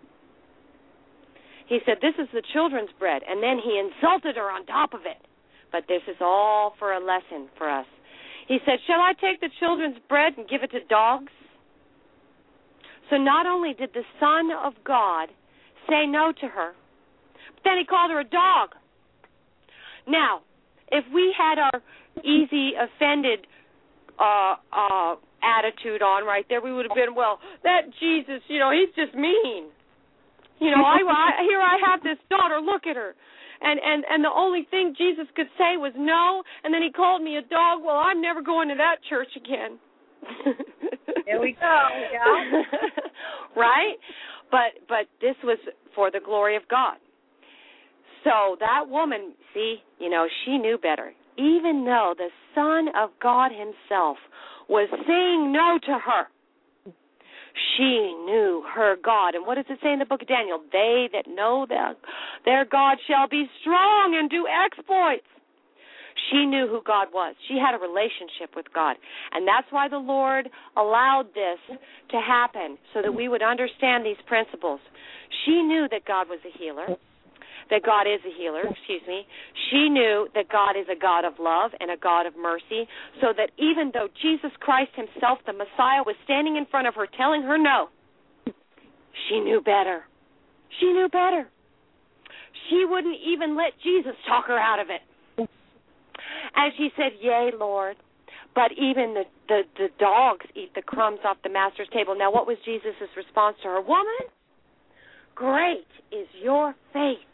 He said, this is the children's bread. And then He insulted her on top of it. But this is all for a lesson for us. He said, shall I take the children's bread and give it to dogs? So not only did the Son of God say no to her, but then He called her a dog. Now, if we had our easy offended uh, uh, attitude on right there, we would have been, well, that Jesus, you know, he's just mean. You know, I, I here I have this daughter, look at her. And, and and the only thing Jesus could say was no, and then he called me a dog. Well, I'm never going to that church again. There we go. Yeah. Right? But but this was for the glory of God. So that woman, see, you know, she knew better. Even though the Son of God himself was saying no to her, she knew her God. And what does it say in the book of Daniel? They that know their, their God shall be strong and do exploits. She knew who God was. She had a relationship with God. And that's why the Lord allowed this to happen, so that we would understand these principles. She knew that God was a healer, that God is a healer, excuse me. She knew that God is a God of love and a God of mercy, so that even though Jesus Christ himself, the Messiah, was standing in front of her telling her no, she knew better. She knew better. She wouldn't even let Jesus talk her out of it. And she said, yea, Lord, but even the, the, the dogs eat the crumbs off the master's table. Now, what was Jesus' response to her? Woman, great is your faith.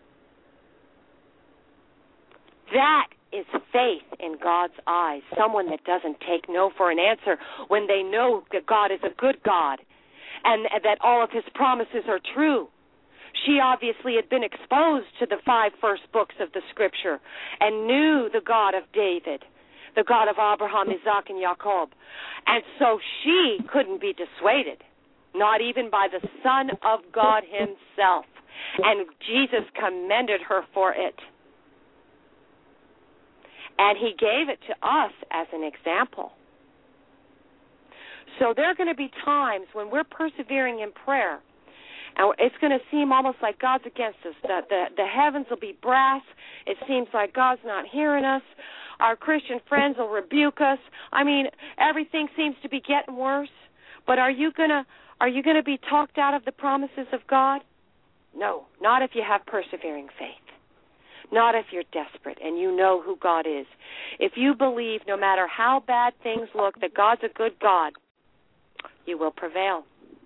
That is faith in God's eyes, someone that doesn't take no for an answer when they know that God is a good God and that all of his promises are true. She obviously had been exposed to the five first books of the Scripture and knew the God of David, the God of Abraham, Isaac, and Jacob. And so she couldn't be dissuaded, not even by the Son of God himself. And Jesus commended her for it. And he gave it to us as an example. So there are going to be times when we're persevering in prayer, and it's going to seem almost like God's against us. The, the, the heavens will be brass. It seems like God's not hearing us. Our Christian friends will rebuke us. I mean, everything seems to be getting worse. But are you going to are you going to be talked out of the promises of God? No, not if you have persevering faith. Not if you're desperate and you know who God is. If you believe, no matter how bad things look, that God's a good God, you will prevail.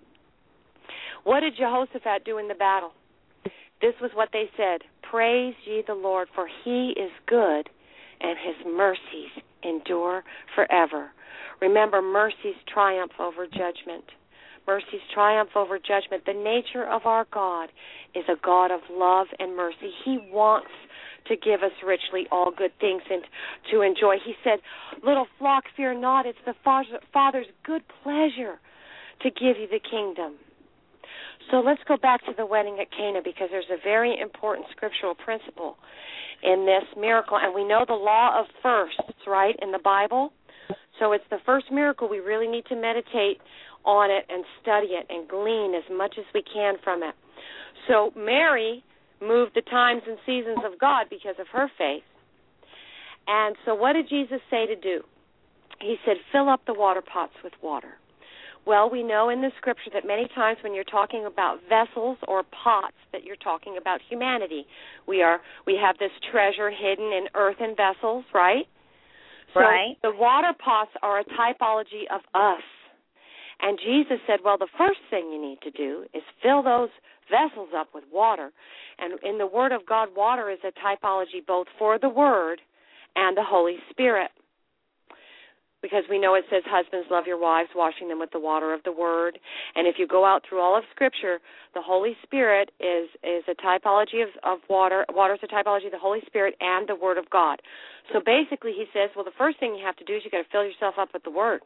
What did Jehoshaphat do in the battle? This was what they said: praise ye the Lord, for he is good, and his mercies endure forever. Remember, mercies triumph over judgment. Mercies triumph over judgment. The nature of our God is a God of love and mercy. He wants to give us richly all good things and to enjoy. He said, little flock, fear not. It's the Father's good pleasure to give you the kingdom. So let's go back to the wedding at Cana, because there's a very important scriptural principle in this miracle. And we know the law of firsts, right, in the Bible. So it's the first miracle. We really need to meditate on it and study it and glean as much as we can from it. So Mary moved the times and seasons of God because of her faith. And so what did Jesus say to do? He said, fill up the water pots with water. Well, we know in the scripture that many times when you're talking about vessels or pots, that you're talking about humanity. We are we have this treasure hidden in earthen vessels, right? So right. The water pots are a typology of us. And Jesus said, well, the first thing you need to do is fill those vessels up with water. And in the Word of God, water is a typology both for the Word and the Holy Spirit. Because we know it says, husbands, love your wives, washing them with the water of the Word. And if you go out through all of Scripture, the Holy Spirit is, is a typology of, of water. Water is a typology of the Holy Spirit and the Word of God. So basically he says, well, the first thing you have to do is you've got to fill yourself up with the Word.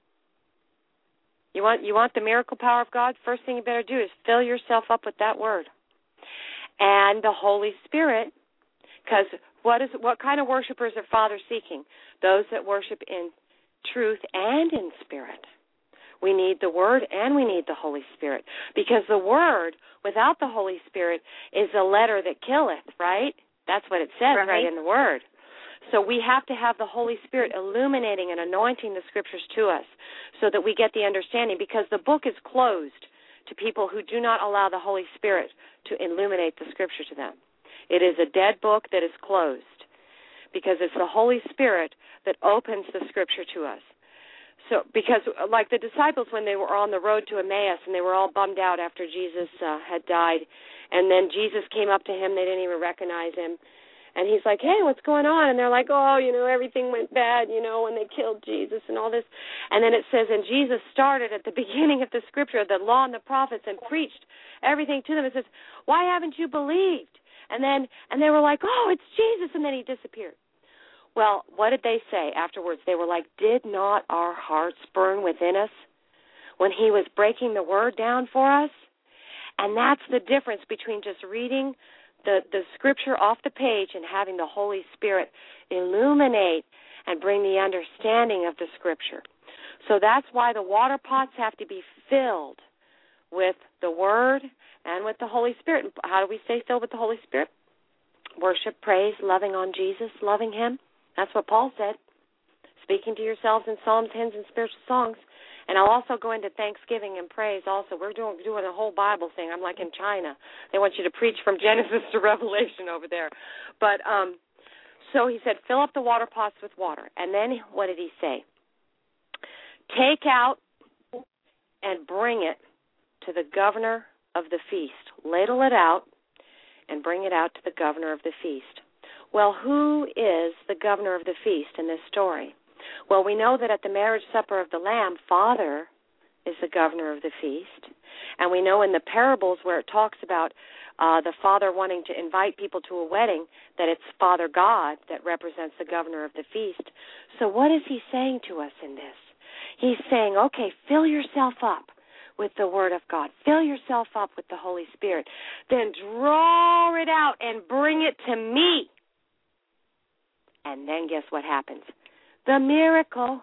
You want you want the miracle power of God? First thing you better do is fill yourself up with that Word. And the Holy Spirit, because what is what kind of worshipers are Father seeking? Those that worship in truth and in spirit. We need the Word and we need the Holy Spirit, because the Word without the Holy Spirit is a letter that killeth, right? That's what it says right, right in the Word. So we have to have the Holy Spirit illuminating and anointing the Scriptures to us so that we get the understanding, because the book is closed to people who do not allow the Holy Spirit to illuminate the Scripture to them. It is a dead book that is closed because it's the Holy Spirit that opens the Scripture to us. So, because like the disciples when they were on the road to Emmaus and they were all bummed out after Jesus uh, had died, and then Jesus came up to him, they didn't even recognize him, and he's like, hey, what's going on? And they're like, oh, you know, everything went bad, you know, when they killed Jesus and all this. And then it says, and Jesus started at the beginning of the Scripture, the law and the prophets, and preached everything to them. It says, why haven't you believed? And then, and they were like, oh, it's Jesus, and then he disappeared. Well, what did they say afterwards? They were like, did not our hearts burn within us when he was breaking the word down for us? And that's the difference between just reading the, the Scripture off the page and having the Holy Spirit illuminate and bring the understanding of the Scripture. So that's why the water pots have to be filled with the Word and with the Holy Spirit. How do we stay filled with the Holy Spirit? Worship, praise, loving on Jesus, loving him. That's what Paul said. Speaking to yourselves in psalms, hymns, and spiritual songs. And I'll also go into thanksgiving and praise also. We're doing doing a whole Bible thing. I'm like in China. They want you to preach from Genesis to Revelation over there. But um, so he said, fill up the water pots with water. And then what did he say? Take out and bring it to the governor of the feast. Ladle it out and bring it out to the governor of the feast. Well, who is the governor of the feast in this story? Well, we know that at the marriage supper of the Lamb, Father is the governor of the feast. And we know in the parables where it talks about uh, the Father wanting to invite people to a wedding, that it's Father God that represents the governor of the feast. So what is he saying to us in this? He's saying, okay, fill yourself up with the Word of God. Fill yourself up with the Holy Spirit. Then draw it out and bring it to me. And then guess what happens? The miracle.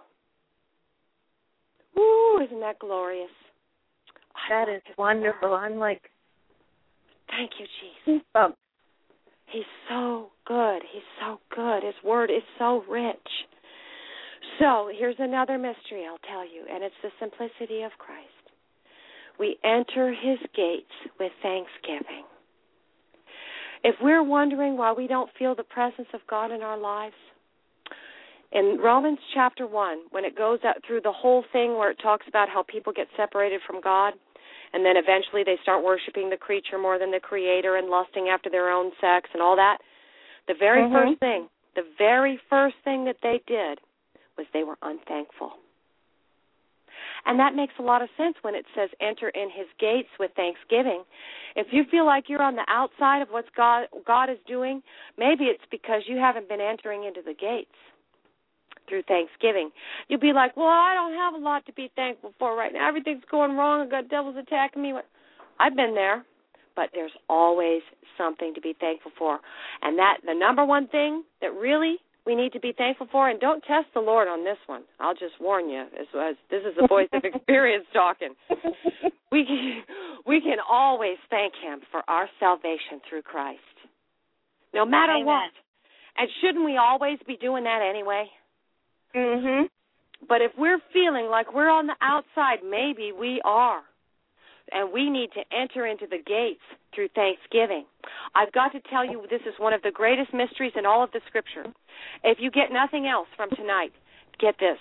Ooh, isn't that glorious? That is wonderful. I'm like, thank you, Jesus. Um, He's so good. He's so good. His Word is so rich. So here's another mystery I'll tell you, and it's the simplicity of Christ. We enter his gates with thanksgiving. If we're wondering why we don't feel the presence of God in our lives, in Romans chapter one, when it goes out through the whole thing where it talks about how people get separated from God, and then eventually they start worshiping the creature more than the Creator and lusting after their own sex and all that, the very mm-hmm. first thing, the very first thing that they did was they were unthankful. And that makes a lot of sense when it says enter in his gates with thanksgiving. If you feel like you're on the outside of what God, God is doing, maybe it's because you haven't been entering into the gates through thanksgiving. You'll be like, well, I don't have a lot to be thankful for right now. Everything's going wrong. I've got devils attacking me. I've been there, but there's always something to be thankful for. And that the number one thing that really we need to be thankful for, and don't test the Lord on this one. I'll just warn you. As, as, this is the voice of experience talking. We can, we can always thank him for our salvation through Christ, no matter Amen. what. And shouldn't we always be doing that anyway? Mm-hmm. But if we're feeling like we're on the outside, maybe we are. And we need to enter into the gates through thanksgiving. I've got to tell you, this is one of the greatest mysteries in all of the Scripture. If you get nothing else from tonight, get this.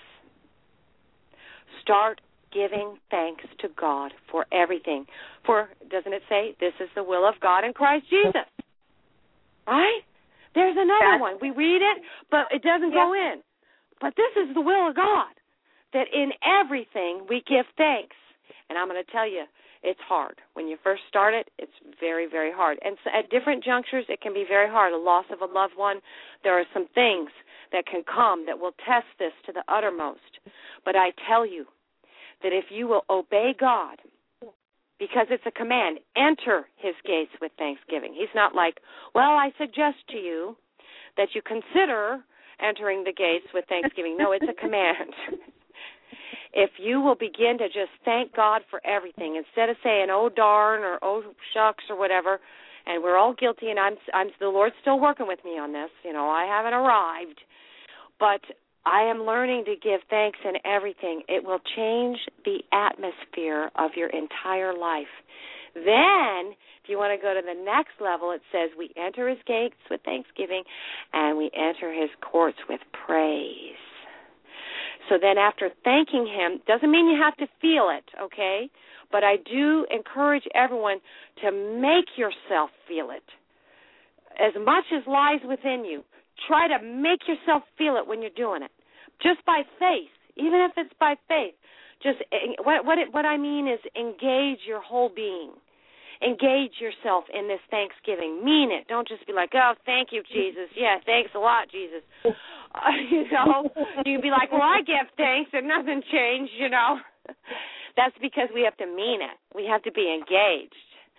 Start giving thanks to God for everything. For, doesn't it say, this is the will of God in Christ Jesus? Right? There's another one. We read it, but it doesn't yeah. go in. But this is the will of God, that in everything we give thanks. And I'm going to tell you, it's hard. When you first start it, it's very, very hard. And so at different junctures, it can be very hard. A loss of a loved one, there are some things that can come that will test this to the uttermost. But I tell you that if you will obey God, because it's a command, enter his gates with thanksgiving. He's not like, well, I suggest to you that you consider entering the gates with thanksgiving. No, it's a command. If you will begin to just thank God for everything, instead of saying, oh, darn, or oh, shucks, or whatever, and we're all guilty, and I'm, I'm the Lord's still working with me on this. You know, I haven't arrived. But I am learning to give thanks in everything. It will change the atmosphere of your entire life. Then, if you want to go to the next level, it says we enter his gates with thanksgiving and we enter his courts with praise. So then after thanking him, doesn't mean you have to feel it, okay? But I do encourage everyone to make yourself feel it. As much as lies within you, try to make yourself feel it when you're doing it. Just by faith, even if it's by faith. Just what what it, what I mean is engage your whole being. Engage yourself in this thanksgiving. Mean it. Don't just be like, oh, thank you, Jesus. Yeah, thanks a lot, Jesus. Uh, you know, you can be like, well, I give thanks and nothing changed, you know. That's because we have to mean it. We have to be engaged.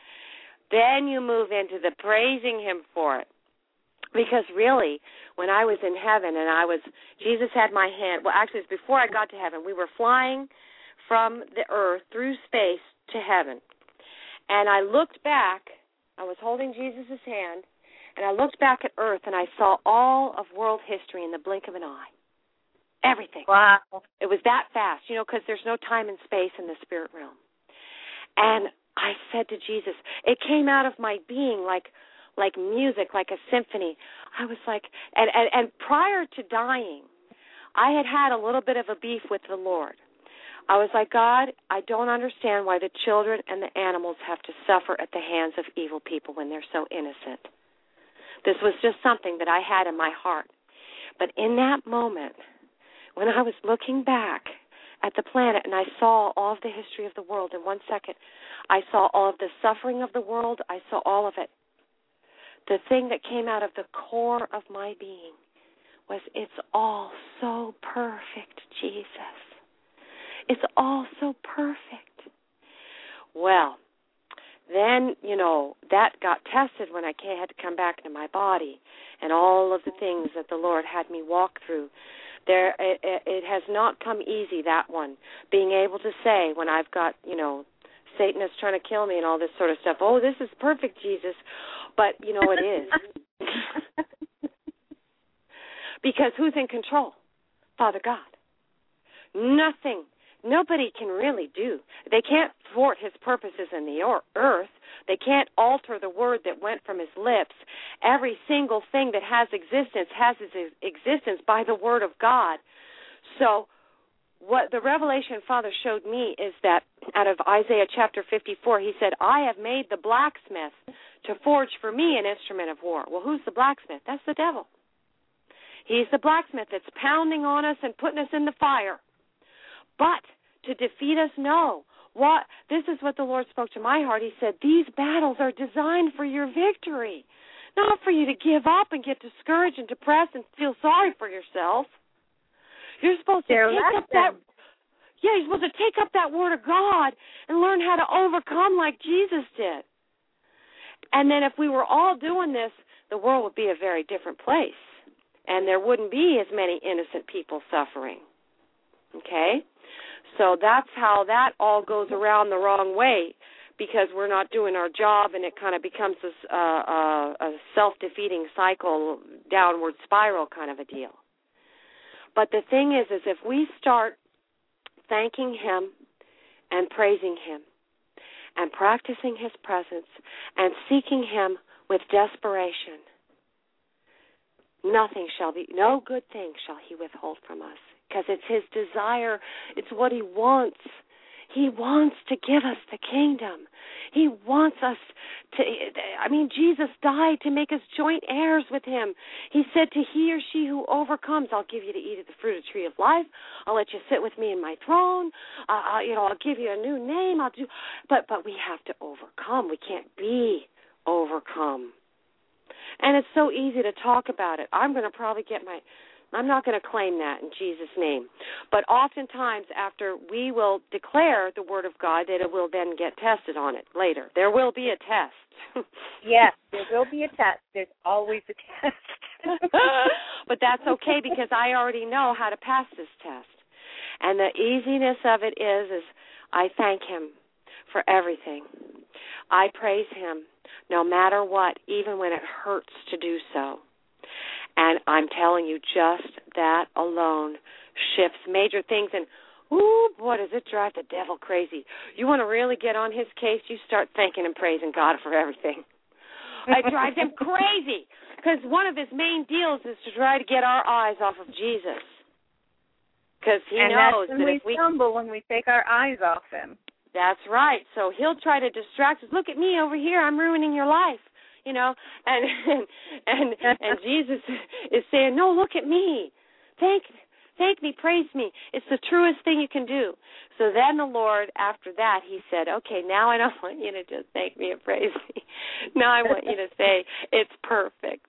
Then you move into the praising him for it. Because really, when I was in heaven and I was, Jesus had my hand, well, actually, it was before I got to heaven. We were flying from the earth through space to heaven. And I looked back, I was holding Jesus' hand, and I looked back at earth and I saw all of world history in the blink of an eye. Everything. Wow. It was that fast, you know, because there's no time and space in the spirit realm. And I said to Jesus, it came out of my being like like music, like a symphony. I was like, and, and, and prior to dying, I had had a little bit of a beef with the Lord. I was like, God, I don't understand why the children and the animals have to suffer at the hands of evil people when they're so innocent. This was just something that I had in my heart. But in that moment, when I was looking back at the planet and I saw all of the history of the world in one second, I saw all of the suffering of the world, I saw all of it. The thing that came out of the core of my being was, it's all so perfect, Jesus. It's all so perfect. Well, then, you know, that got tested when I had to come back into my body and all of the things that the Lord had me walk through. There, it, it has not come easy, that one, being able to say when I've got, you know, Satan is trying to kill me and all this sort of stuff, oh, this is perfect, Jesus. But, you know, it is. Because who's in control? Father God. Nothing. Nobody can really do. They can't thwart his purposes in the earth. They can't alter the word that went from his lips. Every single thing that has existence has its existence by the word of God. So what the revelation Father showed me is that out of Isaiah chapter fifty-four, he said, I have made the blacksmith to forge for me an instrument of war. Well, who's the blacksmith? That's the devil. He's the blacksmith that's pounding on us and putting us in the fire. But to defeat us, no. What? This is what the Lord spoke to my heart. He said, these battles are designed for your victory, not for you to give up and get discouraged and depressed and feel sorry for yourself. You're supposed to They're take up that. Yeah, you're supposed to take up that word of God and learn how to overcome like Jesus did. And then if we were all doing this, the world would be a very different place. And there wouldn't be as many innocent people suffering. Okay? So that's how that all goes around the wrong way, because we're not doing our job, and it kind of becomes this uh, uh, a self-defeating cycle, downward spiral kind of a deal. But the thing is, is if we start thanking him and praising him and practicing his presence and seeking him with desperation, nothing shall be, no good thing shall he withhold from us, because it's his desire, it's what he wants. He wants to give us the kingdom. He wants us to, I mean, Jesus died to make us joint heirs with him. He said to he or she who overcomes, I'll give you to eat of the fruit of the tree of life. I'll let you sit with me in my throne. Uh, you know, I'll give you a new name. I'll do, but but we have to overcome. We can't be overcome. And it's so easy to talk about it. I'm going to probably get my, I'm not going to claim that in Jesus' name. But oftentimes after we will declare the word of God, that it will then get tested on it later. There will be a test. Yes, there will be a test. There's always a test. But that's okay, because I already know how to pass this test. And the easiness of it is, is I thank him for everything. I praise him no matter what, even when it hurts to do so. And I'm telling you, just that alone shifts major things. And, Ooh, boy, does it drive the devil crazy. You want to really get on his case, you start thanking and praising God for everything. It drives him crazy because one of his main deals is to try to get our eyes off of Jesus. Because he and knows that's when that we if we stumble when we take our eyes off him. That's right. So he'll try to distract us. Look at me over here. I'm ruining your life. You know, and and and, and Jesus is saying, no, look at me. Thank thank me, praise me. It's the truest thing you can do. So then the Lord, after that, he said, okay, now I don't want you to just thank me and praise me. Now I want you to say, it's perfect.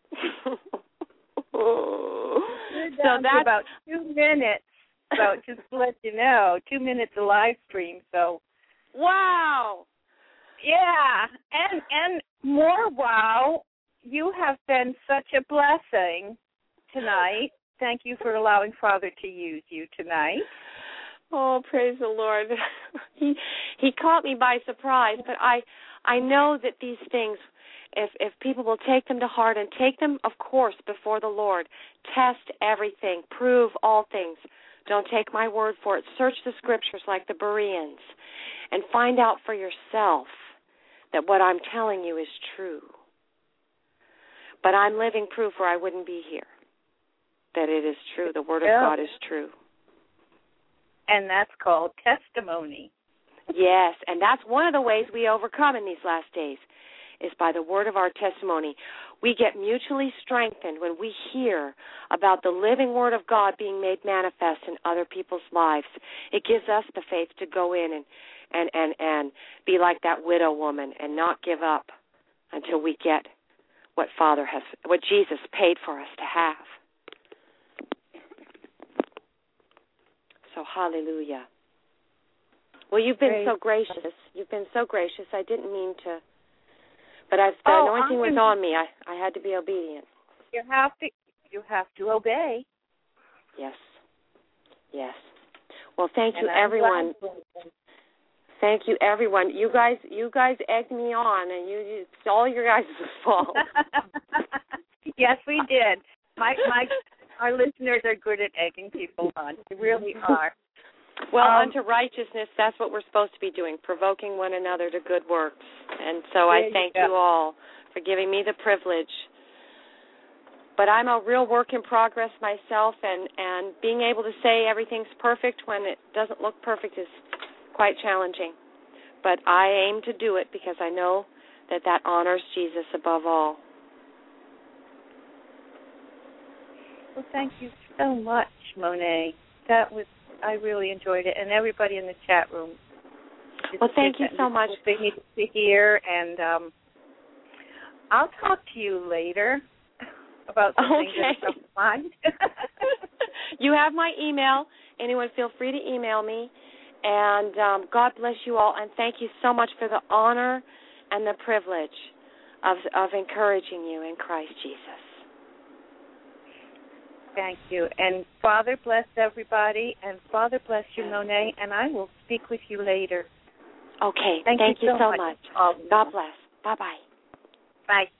We're So down to that's about two minutes. So just to let you know, two minutes of live stream. So wow. Yeah, and and more wow, you have been such a blessing tonight. Thank you for allowing Father to use you tonight. Oh, praise the Lord. he he caught me by surprise, but I I know that these things, if if people will take them to heart and take them, of course, before the Lord, test everything, prove all things. Don't take my word for it. Search the scriptures like the Bereans and find out for yourself that what I'm telling you is true. But I'm living proof or I wouldn't be here that it is true. The Word of yeah. God is true. And that's called testimony. Yes, and that's one of the ways we overcome in these last days is by the word of our testimony. We get mutually strengthened when we hear about the living Word of God being made manifest in other people's lives. It gives us the faith to go in and and, and, and be like that widow woman and not give up until we get what Father has, what Jesus paid for us to have. So hallelujah. Well, you've been Praise so gracious. You've been so gracious. I didn't mean to, but I've, the oh, anointing I'm, was on me. I, I had to be obedient. You have to. You have to obey. Yes. Yes. Well, thank And you, I'm everyone. glad. Thank you, everyone. You guys, you guys egged me on, and you, you it's all your guys' fault. Yes, we did. My, my, our listeners are good at egging people on. They really are. Well, um, unto righteousness, that's what we're supposed to be doing, provoking one another to good works. And so I thank you, you all for giving me the privilege. But I'm a real work in progress myself, and, and being able to say everything's perfect when it doesn't look perfect is quite challenging. But I aim to do it because I know that that honors Jesus above all. Well, thank you so much, Monet. That was, I really enjoyed it, and everybody in the chat room. Well, thank you so much. They need to hear, and um, I'll talk to you later about the okay. things that are on mind. You have my email. Anyone, feel free to email me. And um, God bless you all, and thank you so much for the honor and the privilege of of encouraging you in Christ Jesus. Thank you. And Father bless everybody, and Father bless you, Monet, and I will speak with you later. Okay. Thank, thank you, you so so much. much. God bless. Bye-bye. Bye.